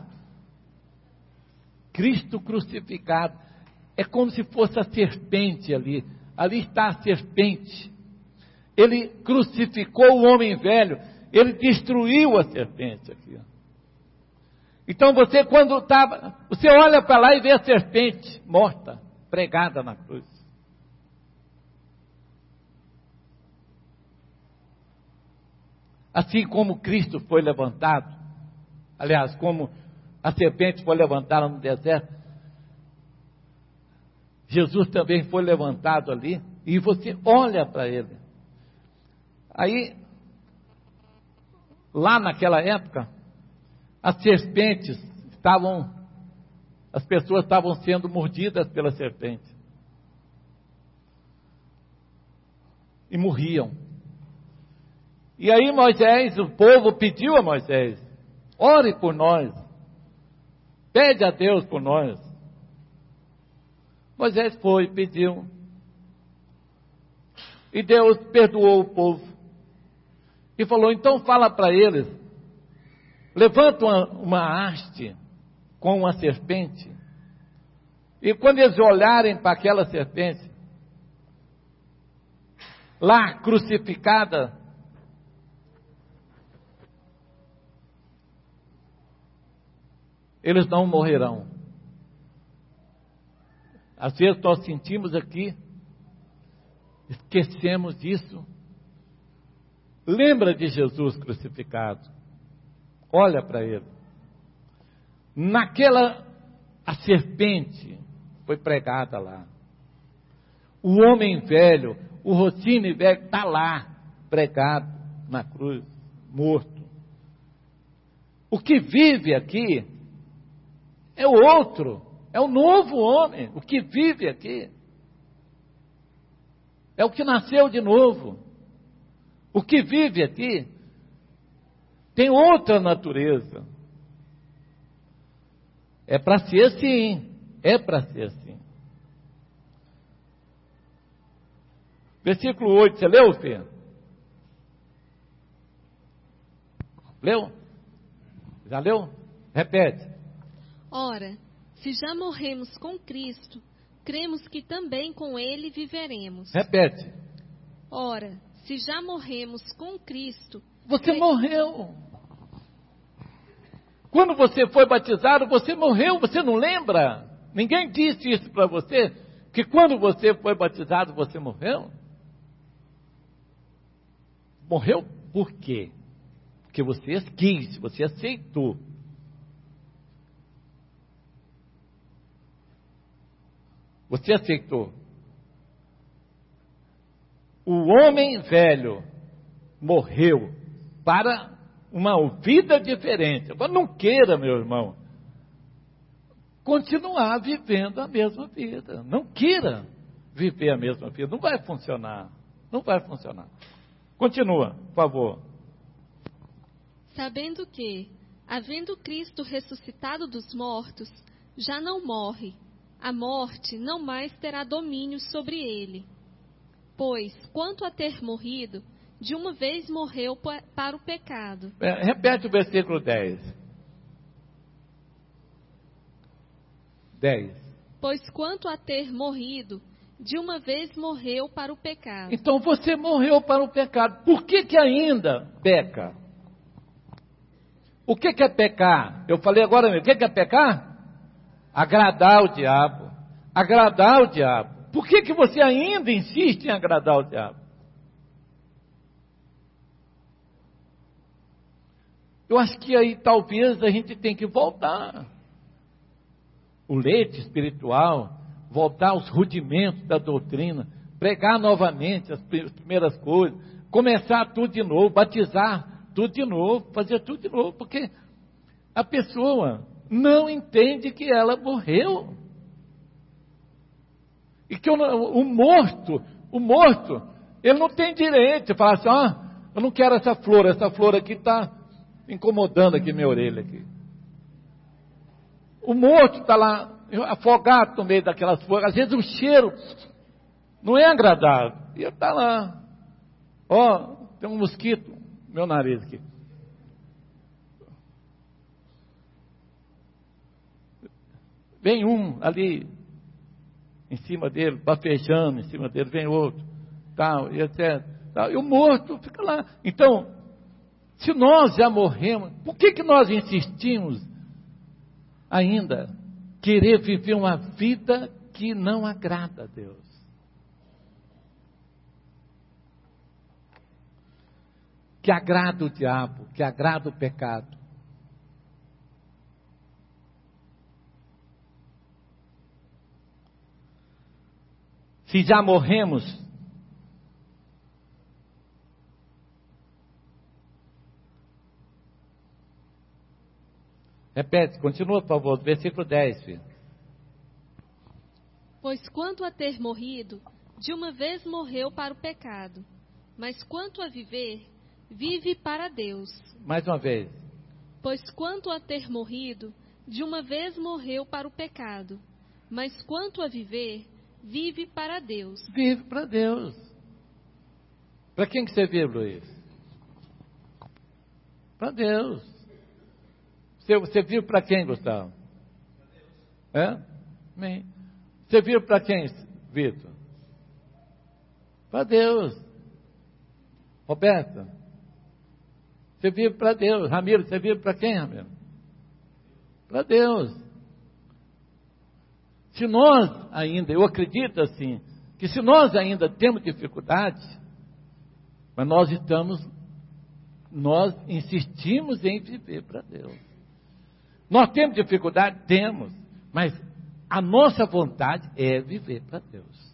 Cristo crucificado. É como se fosse a serpente ali. Ali está a serpente. Ele crucificou o homem velho. Ele destruiu a serpente aqui. Então você, quando estava, você olha para lá e vê a serpente morta, pregada na cruz. Assim como Cristo foi levantado, aliás, como a serpente foi levantada no deserto, Jesus também foi levantado ali, e você olha para ele. Aí, lá naquela época, as serpentes estavam, as pessoas estavam sendo mordidas pela serpente. E morriam. E aí Moisés, o povo pediu a Moisés, ore por nós, pede a Deus por nós. Moisés foi, pediu, e Deus perdoou o povo, e falou, então fala para eles, levanta uma, uma haste com uma serpente, e quando eles olharem para aquela serpente, lá crucificada, eles não morrerão. Às vezes nós sentimos aqui, esquecemos disso. Lembra de Jesus crucificado. Olha para ele. Naquela, a serpente foi pregada lá. O homem velho, o rocinho velho está lá, pregado na cruz, morto. O que vive aqui é o outro, é o novo homem, o que vive aqui. É o que nasceu de novo. O que vive aqui tem outra natureza. É para ser assim, é para ser assim. Versículo oito, você leu, filho? Leu? Já leu? Repete. Ora, se já morremos com Cristo, cremos que também com Ele viveremos. Repete. Ora, se já morremos com Cristo... Você cre... morreu. Quando você foi batizado, você morreu, você não lembra? Ninguém disse isso para você? Que quando você foi batizado, você morreu? Morreu por quê? Porque você quis, você aceitou. Você aceitou. O homem velho morreu para uma vida diferente. Agora não queira, meu irmão, continuar vivendo a mesma vida. Não queira viver a mesma vida. Não vai funcionar. Não vai funcionar. Continua, por favor. Sabendo que, havendo Cristo ressuscitado dos mortos, já não morre. A morte não mais terá domínio sobre ele. Pois, quanto a ter morrido, de uma vez morreu para o pecado. É, repete o versículo dez. dez. Pois quanto a ter morrido, de uma vez morreu para o pecado. Então você morreu para o pecado. Por que que ainda peca? O que que é pecar? Eu falei agora mesmo. O que que é pecar? Agradar o diabo. Agradar o diabo. Por que que você ainda insiste em agradar o diabo? Eu acho que aí talvez a gente tem que voltar. O leite espiritual, voltar aos rudimentos da doutrina, pregar novamente as primeiras coisas, começar tudo de novo, batizar tudo de novo, fazer tudo de novo, porque a pessoa não entende que ela morreu. E que o, o morto, o morto, ele não tem direito de falar assim, ó, Eu não quero essa flor, essa flor aqui está incomodando aqui minha orelha aqui. O morto está lá, afogado no meio daquelas flores. Às vezes o cheiro não é agradável. E ele está lá. Ó, tem um mosquito no meu nariz aqui. Vem um ali em cima dele, bafejando em cima dele, vem outro, tal, e etcétera. Tal, e o morto fica lá. Então, se nós já morremos, por que que nós insistimos ainda querer viver uma vida que não agrada a Deus? Que agrada o diabo, que agrada o pecado. Se já morremos, repete, continua por favor, versículo dez, filho. Pois quanto a ter morrido, de uma vez morreu para o pecado, mas quanto a viver, vive para Deus. Mais uma vez. Pois quanto a ter morrido, de uma vez morreu para o pecado, mas quanto a viver, vive para Deus. Vive para Deus. Para quem que você vive, Luiz? Para Deus. Você, você vive para quem, Gustavo? É? Amém. Você vive para quem, Vitor? Para Deus. Roberta? Você vive para Deus. Ramiro, você vive para quem, Ramiro? Para Deus. Se nós ainda, eu acredito assim, que se nós ainda temos dificuldade, mas nós estamos, nós insistimos em viver para Deus. Nós temos dificuldade? Temos, mas a nossa vontade é viver para Deus.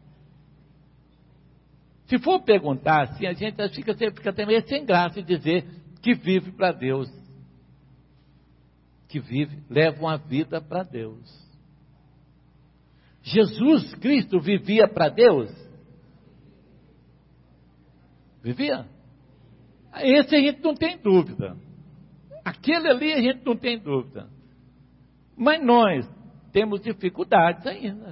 Se for perguntar assim, a gente fica, fica até meio sem graça em dizer que vive para Deus. Que vive, leva uma vida para Deus. Jesus Cristo vivia para Deus? Vivia? Esse a gente não tem dúvida. Aquele ali a gente não tem dúvida. Mas nós temos dificuldades ainda.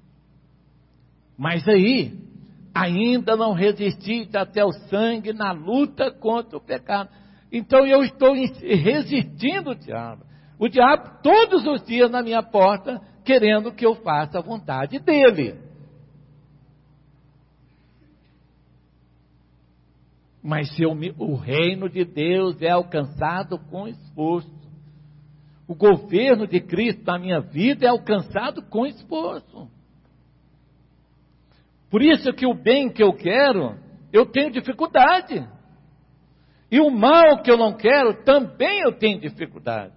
Mas aí, ainda não resististe até o sangue na luta contra o pecado. Então eu estou resistindo ao diabo. O diabo todos os dias na minha porta, querendo que eu faça a vontade dele. Mas se eu me, o reino de Deus é alcançado com esforço. O governo de Cristo na minha vida é alcançado com esforço. Por isso que o bem que eu quero, eu tenho dificuldade. E o mal que eu não quero, também eu tenho dificuldade.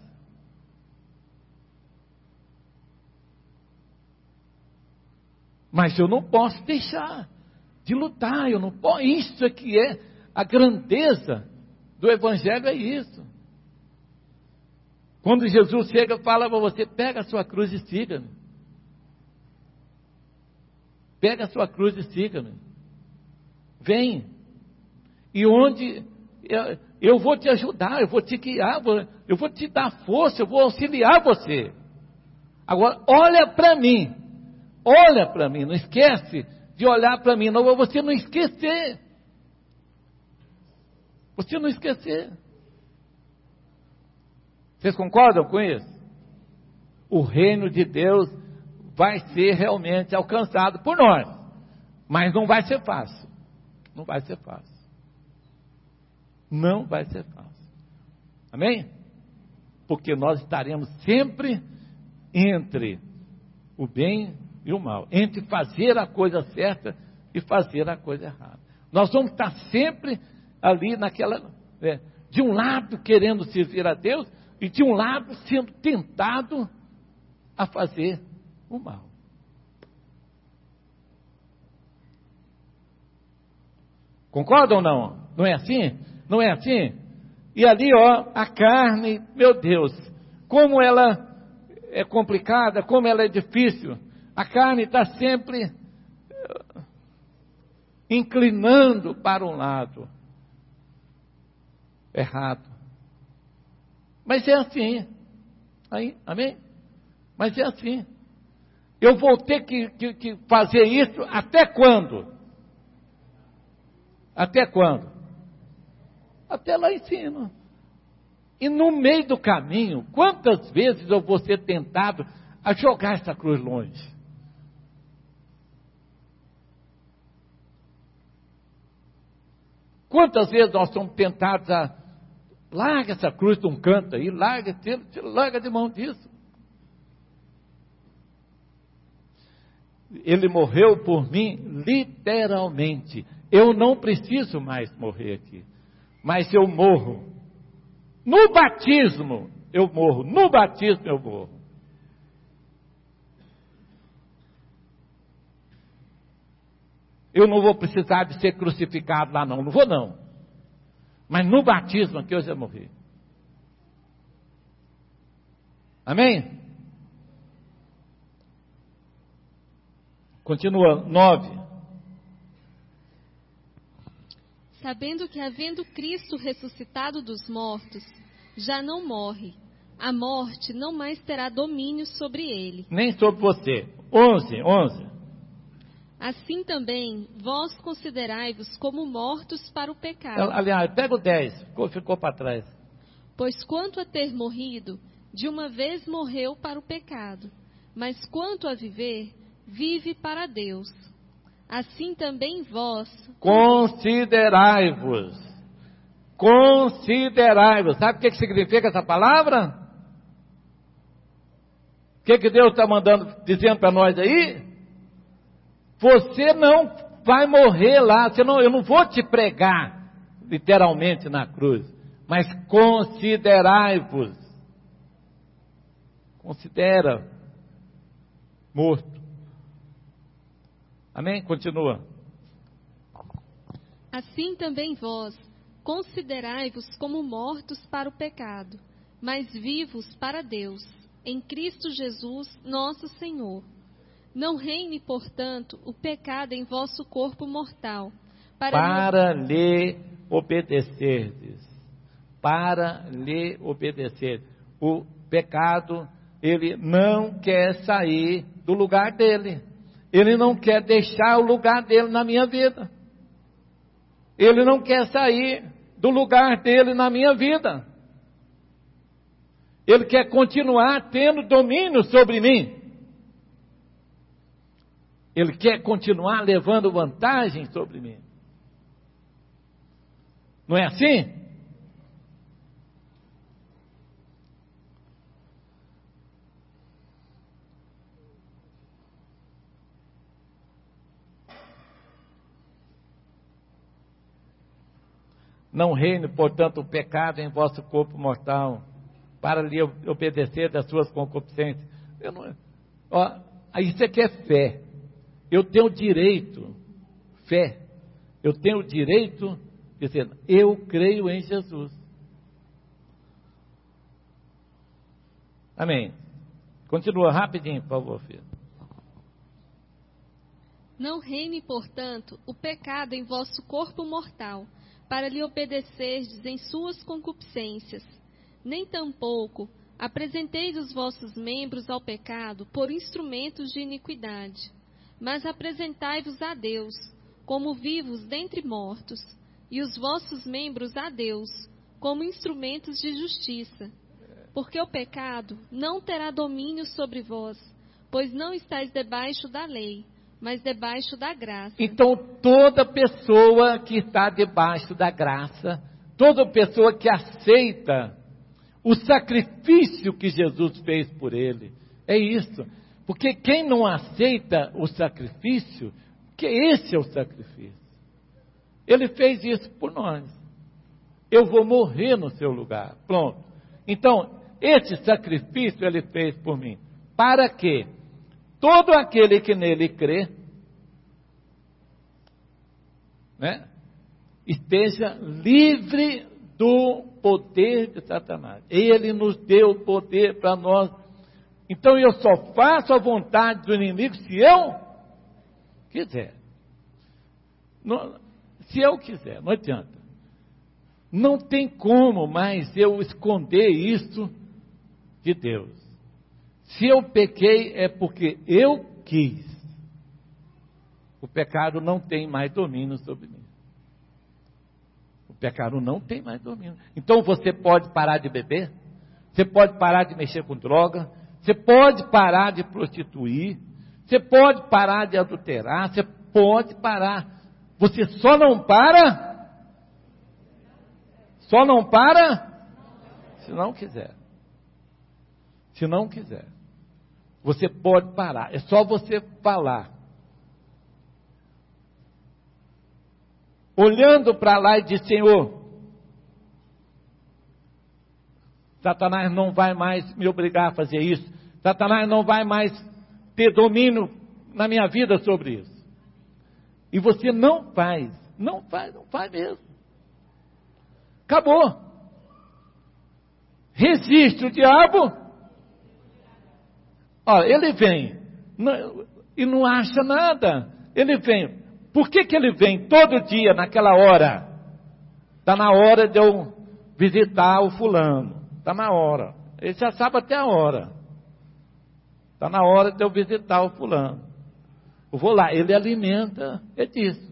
Mas eu não posso deixar de lutar, eu não posso. Isso é que é a grandeza do Evangelho, é isso. Quando Jesus chega e fala para você, pega a sua cruz e siga-me. Pega a sua cruz e siga-me. Vem. E onde eu, eu vou te ajudar, eu vou te guiar, eu vou te dar força, eu vou auxiliar você. Agora, olha para mim. Olha para mim, não esquece de olhar para mim, não, você não esquecer. Você não esquecer. Vocês concordam com isso? O reino de Deus vai ser realmente alcançado por nós, mas não vai ser fácil. Não vai ser fácil. Não vai ser fácil. Amém? Porque nós estaremos sempre entre o bem e o mal, entre fazer a coisa certa e fazer a coisa errada. Nós vamos estar sempre ali naquela, é, de um lado querendo servir a Deus e de um lado sendo tentado a fazer o mal. Concordam ou não? Não é assim? Não é assim? E ali, ó, a carne, meu Deus, como ela é complicada, como ela é difícil. A carne está sempre inclinando para um lado. errado. Mas é assim. Aí, amém? Mas é assim. Eu vou ter que, que, que fazer isso até quando? Até quando? Até lá em cima. E no meio do caminho, quantas vezes eu vou ser tentado a jogar essa cruz longe? Quantas vezes nós somos tentados a larga essa cruz de um canto aí, larga, tira, tira, larga de mão disso. Ele morreu por mim literalmente. Eu não preciso mais morrer aqui, mas eu morro. No batismo eu morro, no batismo eu morro. Eu não vou precisar de ser crucificado lá não, não vou não. Mas no batismo aqui eu já morri. Amém? Continua, nove. Sabendo que, havendo Cristo ressuscitado dos mortos, já não morre, a morte não mais terá domínio sobre ele. Nem sobre você. onze, onze. Assim também, vós considerai-vos como mortos para o pecado. Aliás, pega o dez, ficou, ficou para trás. Pois quanto a ter morrido, de uma vez morreu para o pecado, mas quanto a viver, vive para Deus. Assim também vós... Considerai-vos. Considerai-vos. Sabe o que significa essa palavra? O que, que Deus está mandando, dizendo para nós aí? Você não vai morrer lá. Você não, eu não vou te pregar, literalmente, na cruz. Mas considerai-vos. Considera morto. Amém? Continua. Assim também vós, considerai-vos como mortos para o pecado, mas vivos para Deus, em Cristo Jesus, nosso Senhor. Não reine, portanto, o pecado em vosso corpo mortal, para, para lhe obedecerdes. Para lhe obedecer. O pecado, ele não quer sair do lugar dele. Ele não quer deixar o lugar dele na minha vida. Ele não quer sair do lugar dele na minha vida. Ele quer continuar tendo domínio sobre mim. Ele quer continuar levando vantagem sobre mim. Não é assim? Não reine, portanto, o pecado em vosso corpo mortal, para lhe obedecer das suas concupiscências. Eu não, ó, isso aqui é fé. Eu tenho direito, fé, eu tenho o direito de dizer, eu creio em Jesus. Amém. Continua rapidinho, por favor, filho. Não reine, portanto, o pecado em vosso corpo mortal, para lhe obedecerdes em suas concupiscências. Nem tampouco apresenteis os vossos membros ao pecado por instrumentos de iniquidade, mas apresentai-vos a Deus, como vivos dentre mortos, e os vossos membros a Deus, como instrumentos de justiça. Porque o pecado não terá domínio sobre vós, pois não estáis debaixo da lei, mas debaixo da graça. Então, toda pessoa que está debaixo da graça, toda pessoa que aceita o sacrifício que Jesus fez por ele, é isso. Porque quem não aceita o sacrifício, que esse é o sacrifício. Ele fez isso por nós. Eu vou morrer no seu lugar. Pronto. Então, esse sacrifício ele fez por mim. Para quê? Todo aquele que nele crê, né, esteja livre do poder de Satanás. Ele nos deu o poder para nós. Então eu só faço a vontade do inimigo se eu quiser. Não, se eu quiser, não adianta. Não tem como mais eu esconder isso de Deus. Se eu pequei é porque eu quis. O pecado não tem mais domínio sobre mim. O pecado não tem mais domínio. Então você pode parar de beber, você pode parar de mexer com droga, você pode parar de prostituir, você pode parar de adulterar, você pode parar. Você só não para... Só não para se não quiser. Se não quiser. Você pode parar. É só você falar. Olhando para lá e diz: Senhor, Satanás não vai mais me obrigar a fazer isso. Satanás não vai mais ter domínio na minha vida sobre isso. E você não faz. Não faz, não faz mesmo. Acabou. Resiste o diabo. Olha, ele vem não, e não acha nada. Ele vem. Por que que ele vem todo dia naquela hora? Está na hora de eu visitar o fulano. Está na hora. Ele já sabe até a hora. Está na hora de eu visitar o fulano. Eu vou lá. Ele alimenta, é disso.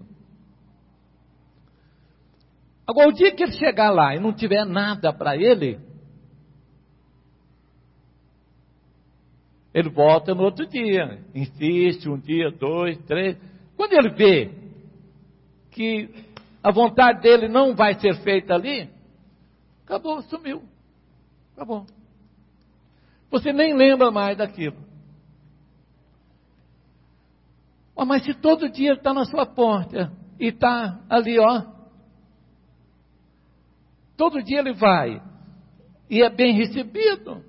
Agora, o dia que ele chegar lá e não tiver nada para ele, ele volta no outro dia, insiste um dia, dois, três. Quando ele vê que a vontade dele não vai ser feita ali, acabou, sumiu, acabou. Você nem lembra mais daquilo. Oh, mas se todo dia ele está na sua porta e está ali, ó, todo dia ele vai, e é bem recebido.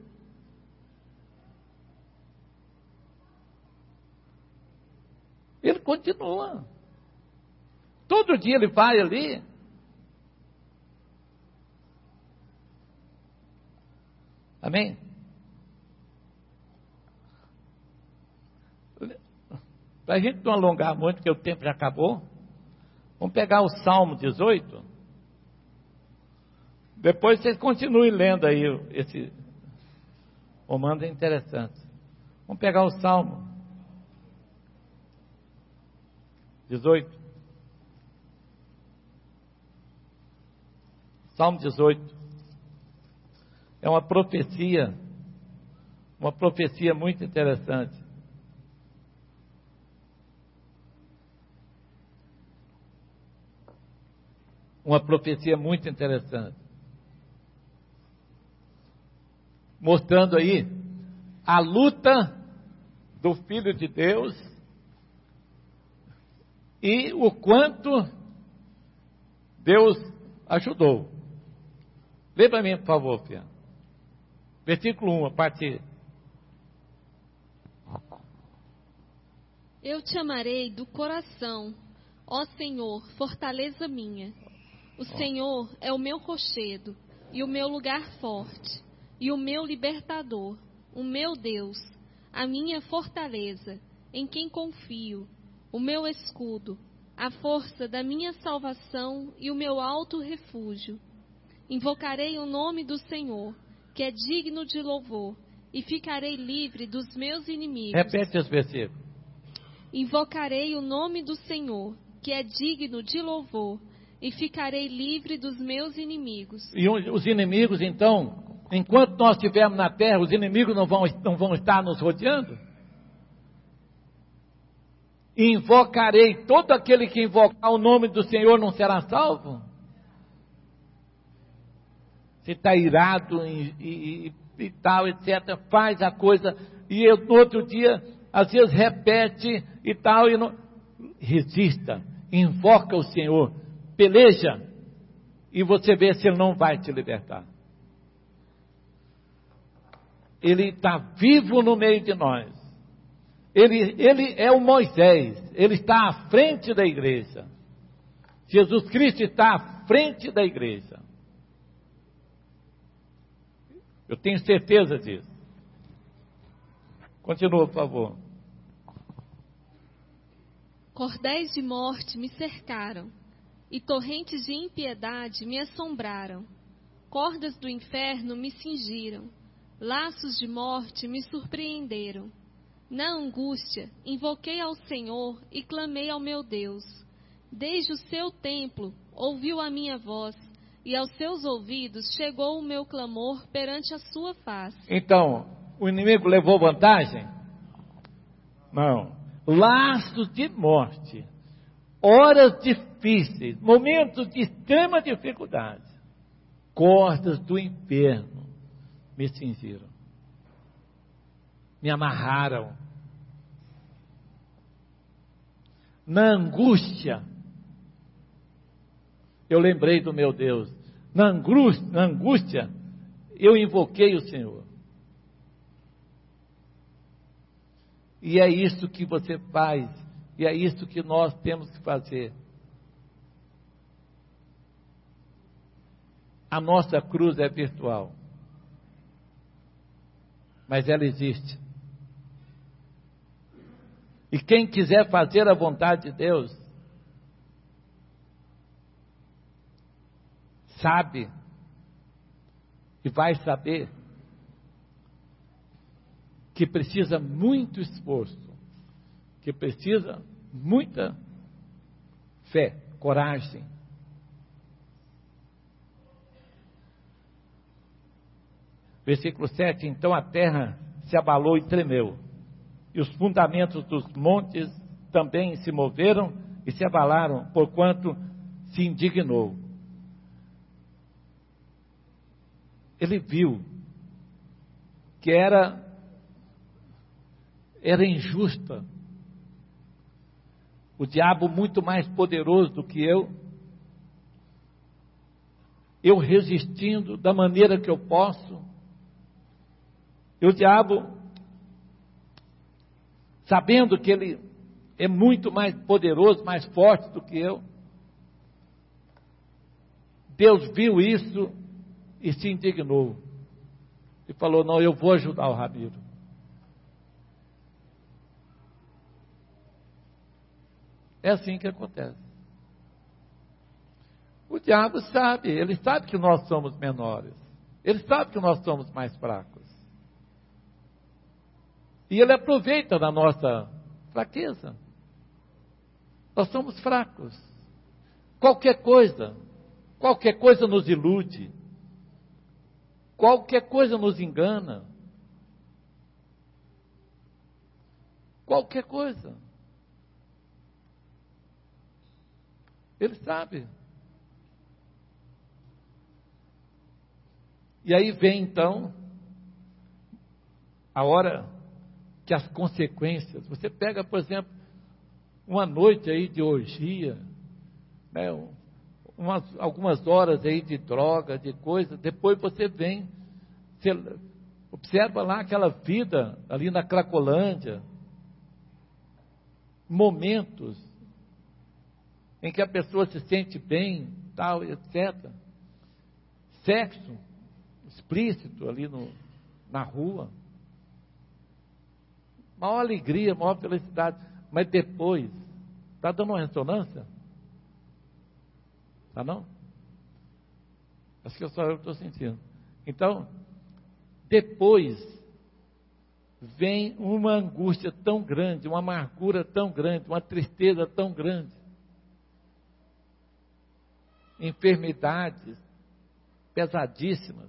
Ele continua. Todo dia ele vai ali. Amém? Para a gente não alongar muito, porque o tempo já acabou, vamos pegar o Salmo dezoito. Depois vocês continuem lendo aí esse romano, é interessante. Vamos pegar o Salmo dezoito. Salmo dezoito. É uma profecia, uma profecia muito interessante. Uma profecia muito interessante. Mostrando aí a luta do Filho de Deus e o quanto Deus ajudou. Lê para mim, por favor, Fia. Versículo um, a partir. Eu te amarei do coração, ó Senhor, fortaleza minha. O Senhor é o meu rochedo e o meu lugar forte, e o meu libertador, o meu Deus, a minha fortaleza, em quem confio, o meu escudo, a força da minha salvação e o meu alto refúgio. Invocarei o nome do Senhor, que é digno de louvor, e ficarei livre dos meus inimigos. Repete esse versículo. Invocarei o nome do Senhor, que é digno de louvor, e ficarei livre dos meus inimigos. E os inimigos, então, enquanto nós estivermos na terra, os inimigos não vão, não vão estar nos rodeando? Invocarei, todo aquele que invocar o nome do Senhor não será salvo? Se está irado e, e, e tal, etcétera, faz a coisa, e eu, no outro dia, às vezes repete e tal, e não... resista, invoca o Senhor, peleja, e você vê se Ele não vai te libertar. Ele está vivo no meio de nós. Ele, ele é o Moisés, Ele está à frente da igreja. Jesus Cristo está à frente da igreja. Eu tenho certeza disso. Continua, por favor. Cordéis de morte me cercaram, e torrentes de impiedade me assombraram. Cordas do inferno me cingiram, laços de morte me surpreenderam. Na angústia, invoquei ao Senhor e clamei ao meu Deus. Desde o seu templo, ouviu a minha voz, e aos seus ouvidos chegou o meu clamor perante a sua face. Então, o inimigo levou vantagem? Não. Laços de morte, horas difíceis, momentos de extrema dificuldade, cordas do inferno me cingiram, me amarraram. Na angústia, eu lembrei do meu Deus. Na angústia, na angústia, eu invoquei o Senhor. E é isso que você faz, e é isso que nós temos que fazer. A nossa cruz é virtual, mas ela existe. E quem quiser fazer a vontade de Deus, sabe e vai saber que precisa muito esforço, que precisa muita fé, coragem. Versículo sete, então a terra se abalou e tremeu, e os fundamentos dos montes também se moveram e se abalaram, porquanto se indignou. Ele viu que era, era injusta. O diabo muito mais poderoso do que eu, eu resistindo da maneira que eu posso, e o diabo sabendo que ele é muito mais poderoso, mais forte do que eu. Deus viu isso e se indignou. E falou, não, eu vou ajudar o Ramiro. É assim que acontece. O diabo sabe, ele sabe que nós somos menores. Ele sabe que nós somos mais fracos. E ele aproveita da nossa fraqueza. Nós somos fracos. Qualquer coisa, qualquer coisa nos ilude. Qualquer coisa nos engana. Qualquer coisa. Ele sabe. E aí vem então a hora que as consequências, você pega, por exemplo, uma noite aí de orgia, né, umas, algumas horas aí de droga, de coisa, depois você vem, você observa lá aquela vida ali na Cracolândia, momentos em que a pessoa se sente bem, tal, etcétera. Sexo explícito ali no, na rua. Maior alegria, maior felicidade. Mas depois, está dando uma ressonância? Está não? Acho que só eu estou sentindo. Então, depois, vem uma angústia tão grande, uma amargura tão grande, uma tristeza tão grande. Enfermidades pesadíssimas.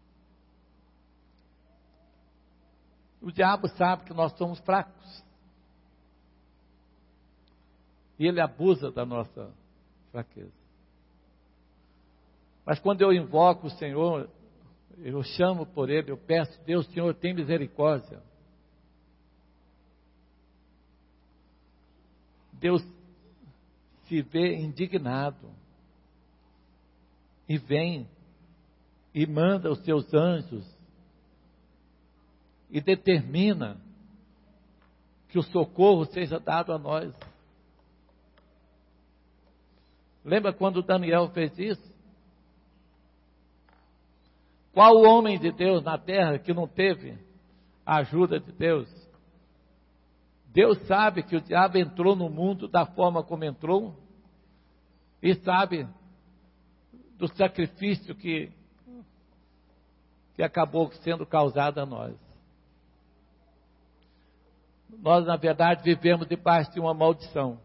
O diabo sabe que nós somos fracos. E ele abusa da nossa fraqueza. Mas quando eu invoco o Senhor, eu chamo por Ele, eu peço, Deus, Senhor, tem misericórdia. Deus se vê indignado. E vem e manda os seus anjos e determina que o socorro seja dado a nós. Lembra quando Daniel fez isso? Qual homem de Deus na terra que não teve a ajuda de Deus? Deus sabe que o diabo entrou no mundo da forma como entrou, e sabe do sacrifício que, que acabou sendo causado a nós. Nós, na verdade, vivemos debaixo de uma maldição.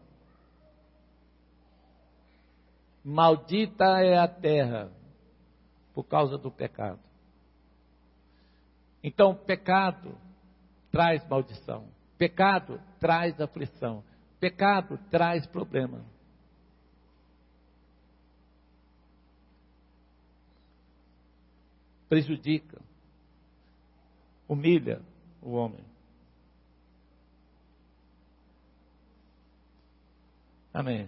Maldita é a terra por causa do pecado. Então, pecado traz maldição. Pecado traz aflição. Pecado traz problema. Prejudica. Humilha o homem. Amém.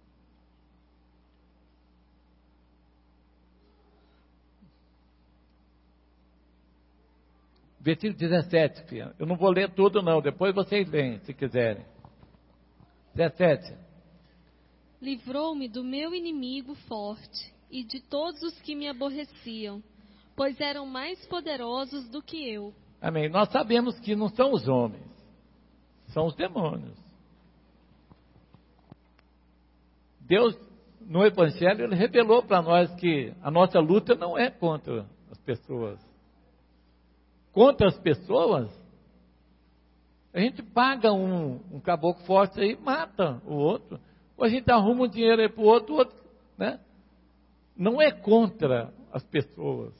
Versículo dezessete, filha. Eu não vou ler tudo não, depois vocês leem, se quiserem. dezessete. Livrou-me do meu inimigo forte e de todos os que me aborreciam, pois eram mais poderosos do que eu. Amém. Nós sabemos que não são os homens, são os demônios. Deus, no Evangelho, Ele revelou para nós que a nossa luta não é contra as pessoas. Contra as pessoas, a gente paga um, um caboclo forte aí e mata o outro. Ou a gente arruma um dinheiro aí para o outro, o outro, né? Não é contra as pessoas.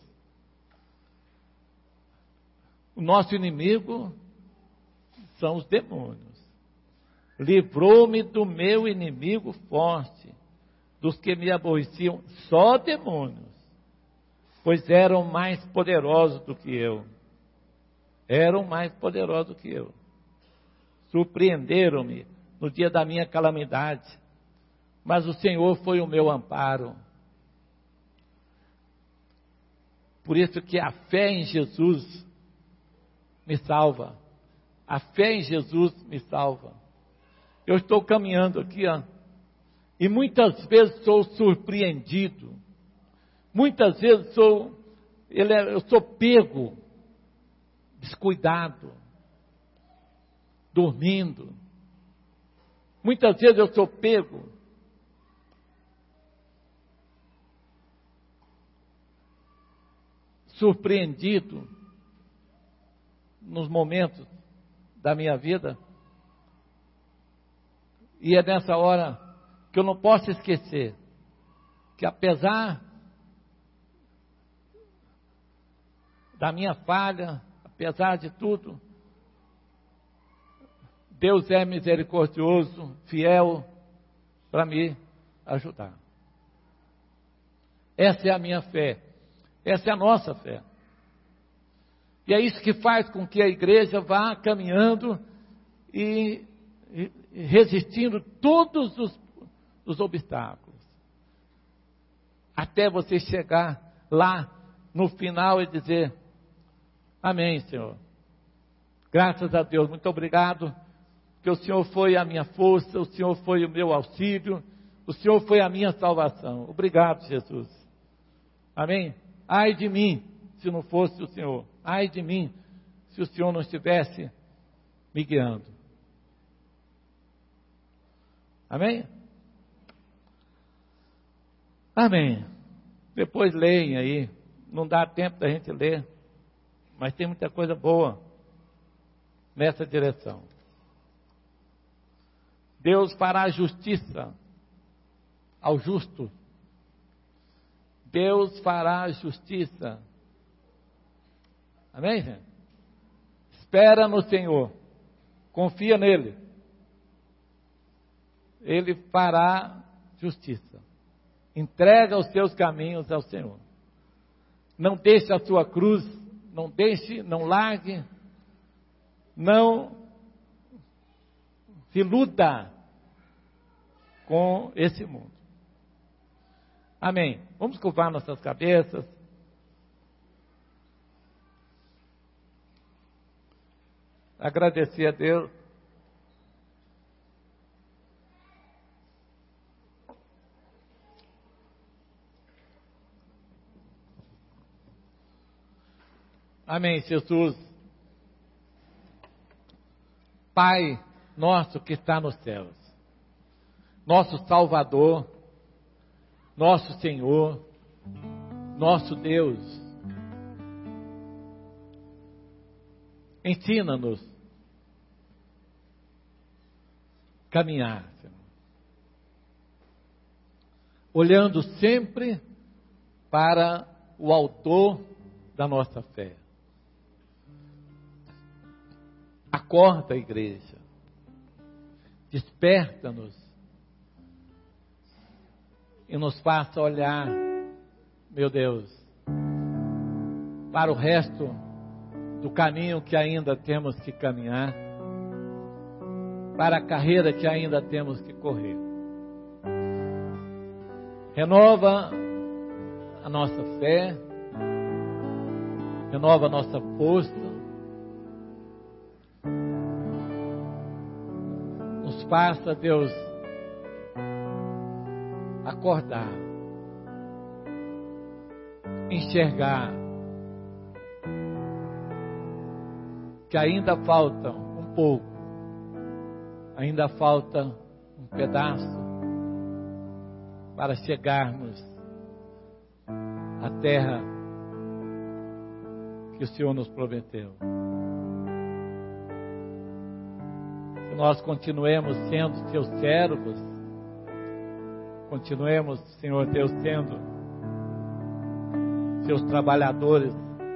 O nosso inimigo são os demônios. Livrou-me do meu inimigo forte, dos que me aborreciam, só demônios, pois eram mais poderosos do que eu. Eram mais poderosos do que eu. Surpreenderam-me no dia da minha calamidade, mas o Senhor foi o meu amparo. Por isso que a fé em Jesus me salva. A fé em Jesus me salva. Eu estou caminhando aqui, ó, e muitas vezes sou surpreendido. Muitas vezes sou, ele é, eu sou pego, descuidado, dormindo. Muitas vezes eu sou pego surpreendido nos momentos da minha vida. E é nessa hora que eu não posso esquecer que, apesar da minha falha, apesar de tudo, Deus é misericordioso, fiel para me ajudar. Essa é a minha fé, essa é a nossa fé. E é isso que faz com que a igreja vá caminhando e, e resistindo todos os, os obstáculos, até você chegar lá no final e dizer: amém, Senhor. Graças a Deus, muito obrigado, que o Senhor foi a minha força, o Senhor foi o meu auxílio, o Senhor foi a minha salvação. Obrigado, Jesus. Amém? Ai de mim, se não fosse o Senhor. Ai de mim, se o Senhor não estivesse me guiando. Amém? Amém. Depois leem aí. Não dá tempo da gente ler, mas tem muita coisa boa nessa direção. Deus fará justiça ao justo. Deus fará justiça. Amém, gente? Espera no Senhor. Confia nele. Ele fará justiça. Entrega os seus caminhos ao Senhor. Não deixe a sua cruz, não deixe, não largue, não se iluda com esse mundo. Amém. Vamos curvar nossas cabeças. Agradecer a Deus. Amém, Jesus. Pai nosso que está nos céus, nosso Salvador, nosso Senhor, nosso Deus. Ensina-nos a caminhar, Senhor, olhando sempre para o autor da nossa fé. Acorda, igreja, desperta-nos e nos faça olhar, meu Deus, para o resto do caminho que ainda temos que caminhar, para a carreira que ainda temos que correr. Renova a nossa fé, renova a nossa força, nos faça, Deus, acordar, enxergar que ainda falta um pouco, ainda falta um pedaço para chegarmos à terra que o Senhor nos prometeu. Que nós continuemos sendo seus servos, continuemos, Senhor Deus, sendo seus trabalhadores,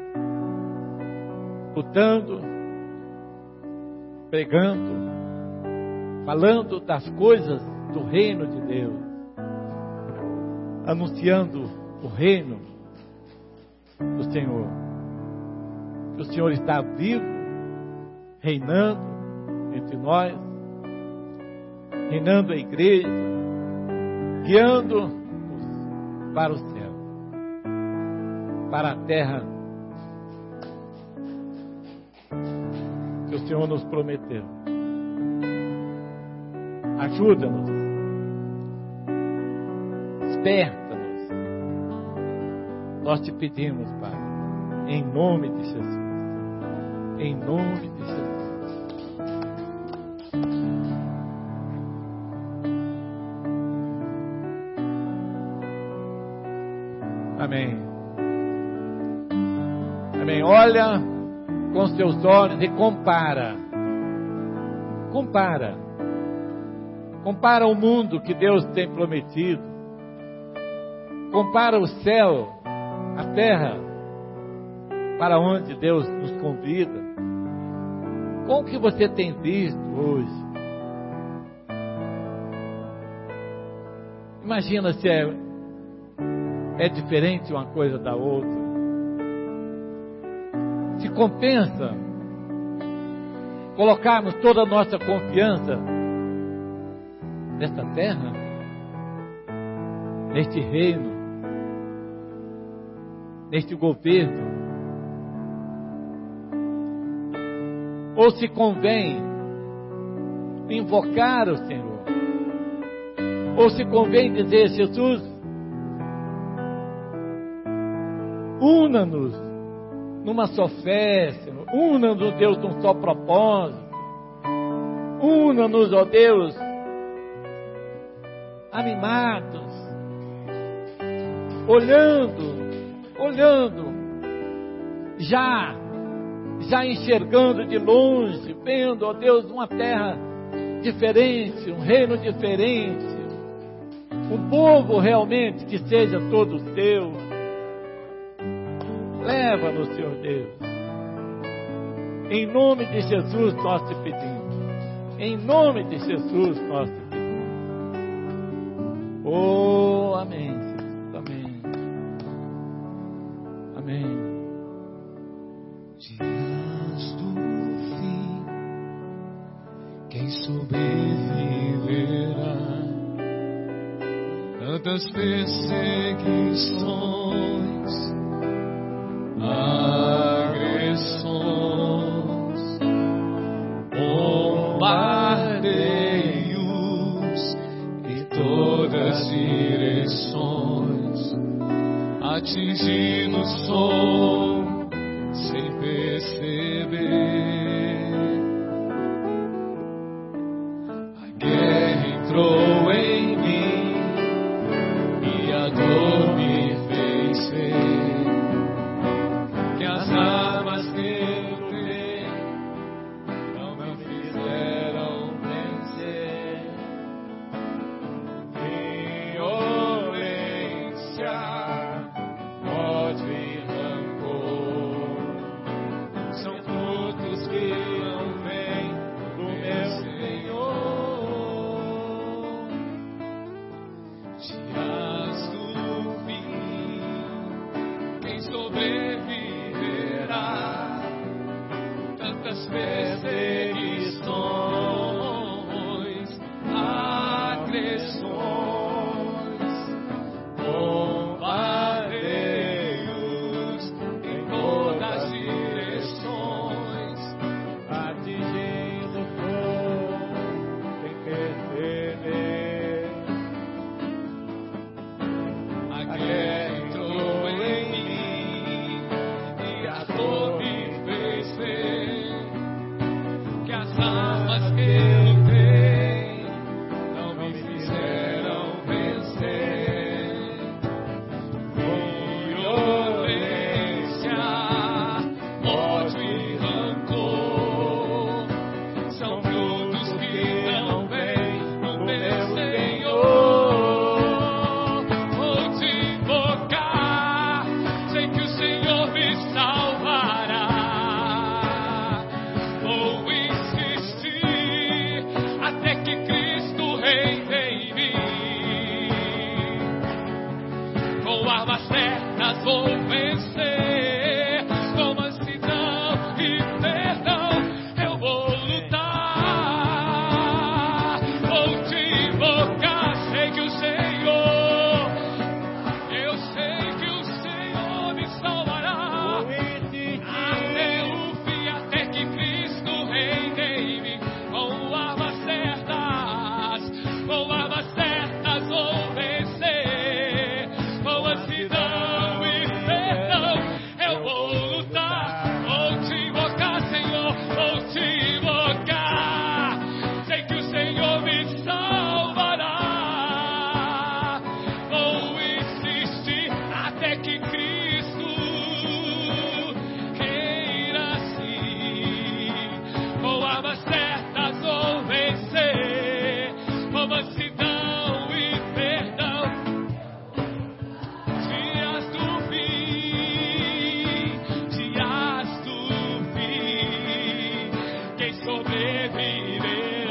lutando, pregando, falando das coisas do reino de Deus, anunciando o reino do Senhor, que o Senhor está vivo, reinando entre nós, reinando a igreja, guiando-nos para o céu, para a terra que o Senhor nos prometeu. Ajuda-nos, desperta-nos, nós te pedimos, Pai, em nome de Jesus, em nome de Jesus. Amém. Amém. Olha com seus olhos e compara. Compara. Compara o mundo que Deus tem prometido. Compara o céu, a terra, para onde Deus nos convida. Com o que você tem visto hoje? Imagina se é, é diferente uma coisa da outra. Se compensa colocarmos toda a nossa confiança nesta terra, neste reino, neste governo, ou se convém invocar o Senhor, ou se convém dizer: Jesus, una-nos numa só fé, Senhor, una-nos, Deus, num só propósito, una-nos, ó Deus, animados, olhando, olhando, já, já enxergando de longe, vendo, ó Deus, uma terra diferente, um reino diferente, um povo realmente que seja todo teu. Leva-nos, Senhor Deus, em nome de Jesus nós te pedimos, em nome de Jesus nós te pedimos. Oh, amém, Jesus, amém, amém. Dias do fim, quem sobreviverá? Tantas perseguições, agressões, bombardeios em todas as direções, atingindo o som sem perceber. A guerra entrou em mim e a dor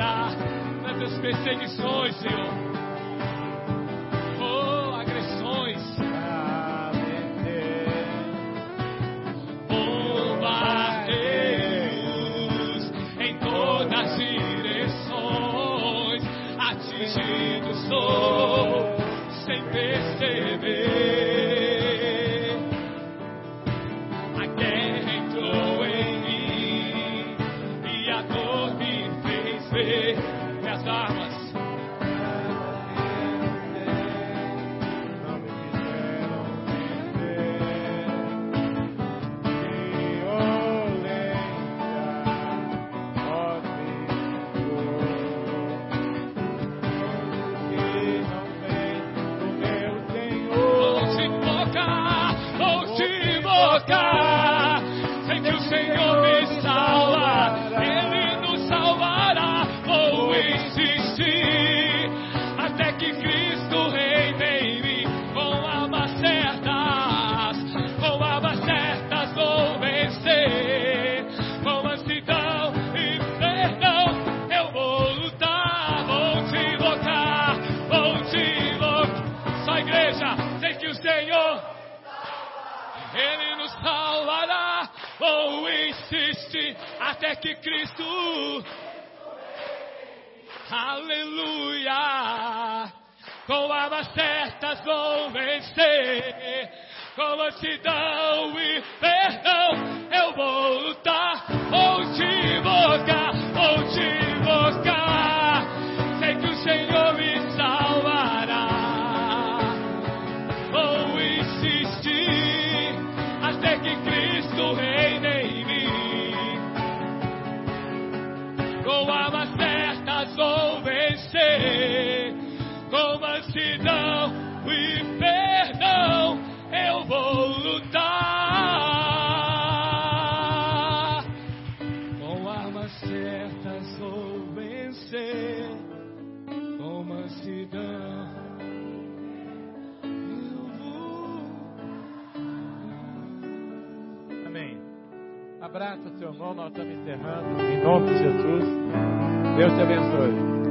livrar das perseguições, Senhor. Oh, agressões. Bombardeios em todas as direções. Atingido sou sem perceber. A guerra entrou em mim e a dor me fez ver minhas armas. Sei que o Senhor me salva, Ele nos salvará. Vou insistir até que Cristo reine em mim. Com armas certas, com armas certas vou vencer. Com mansidão e perdão eu vou lutar. Vou te invocar, vou te invocar. Só igreja, sei que o Senhor Ele nos salvará. Vou insistir até que Cristo, aleluia, com armas certas vou vencer. Com mansidão e perdão eu vou lutar. Vou te invocar, vou te invocar. Sei que o Senhor me salvará. Vou insistir até que Cristo reine em mim. Com armas certas vou vencer. Com mansidão e perdão eu vou lutar. Com armas certas vou vencer. Com mansidão eu vou. Amém. Abraça o seu irmão, nós estamos encerrando. Em nome de Jesus. Deus te abençoe.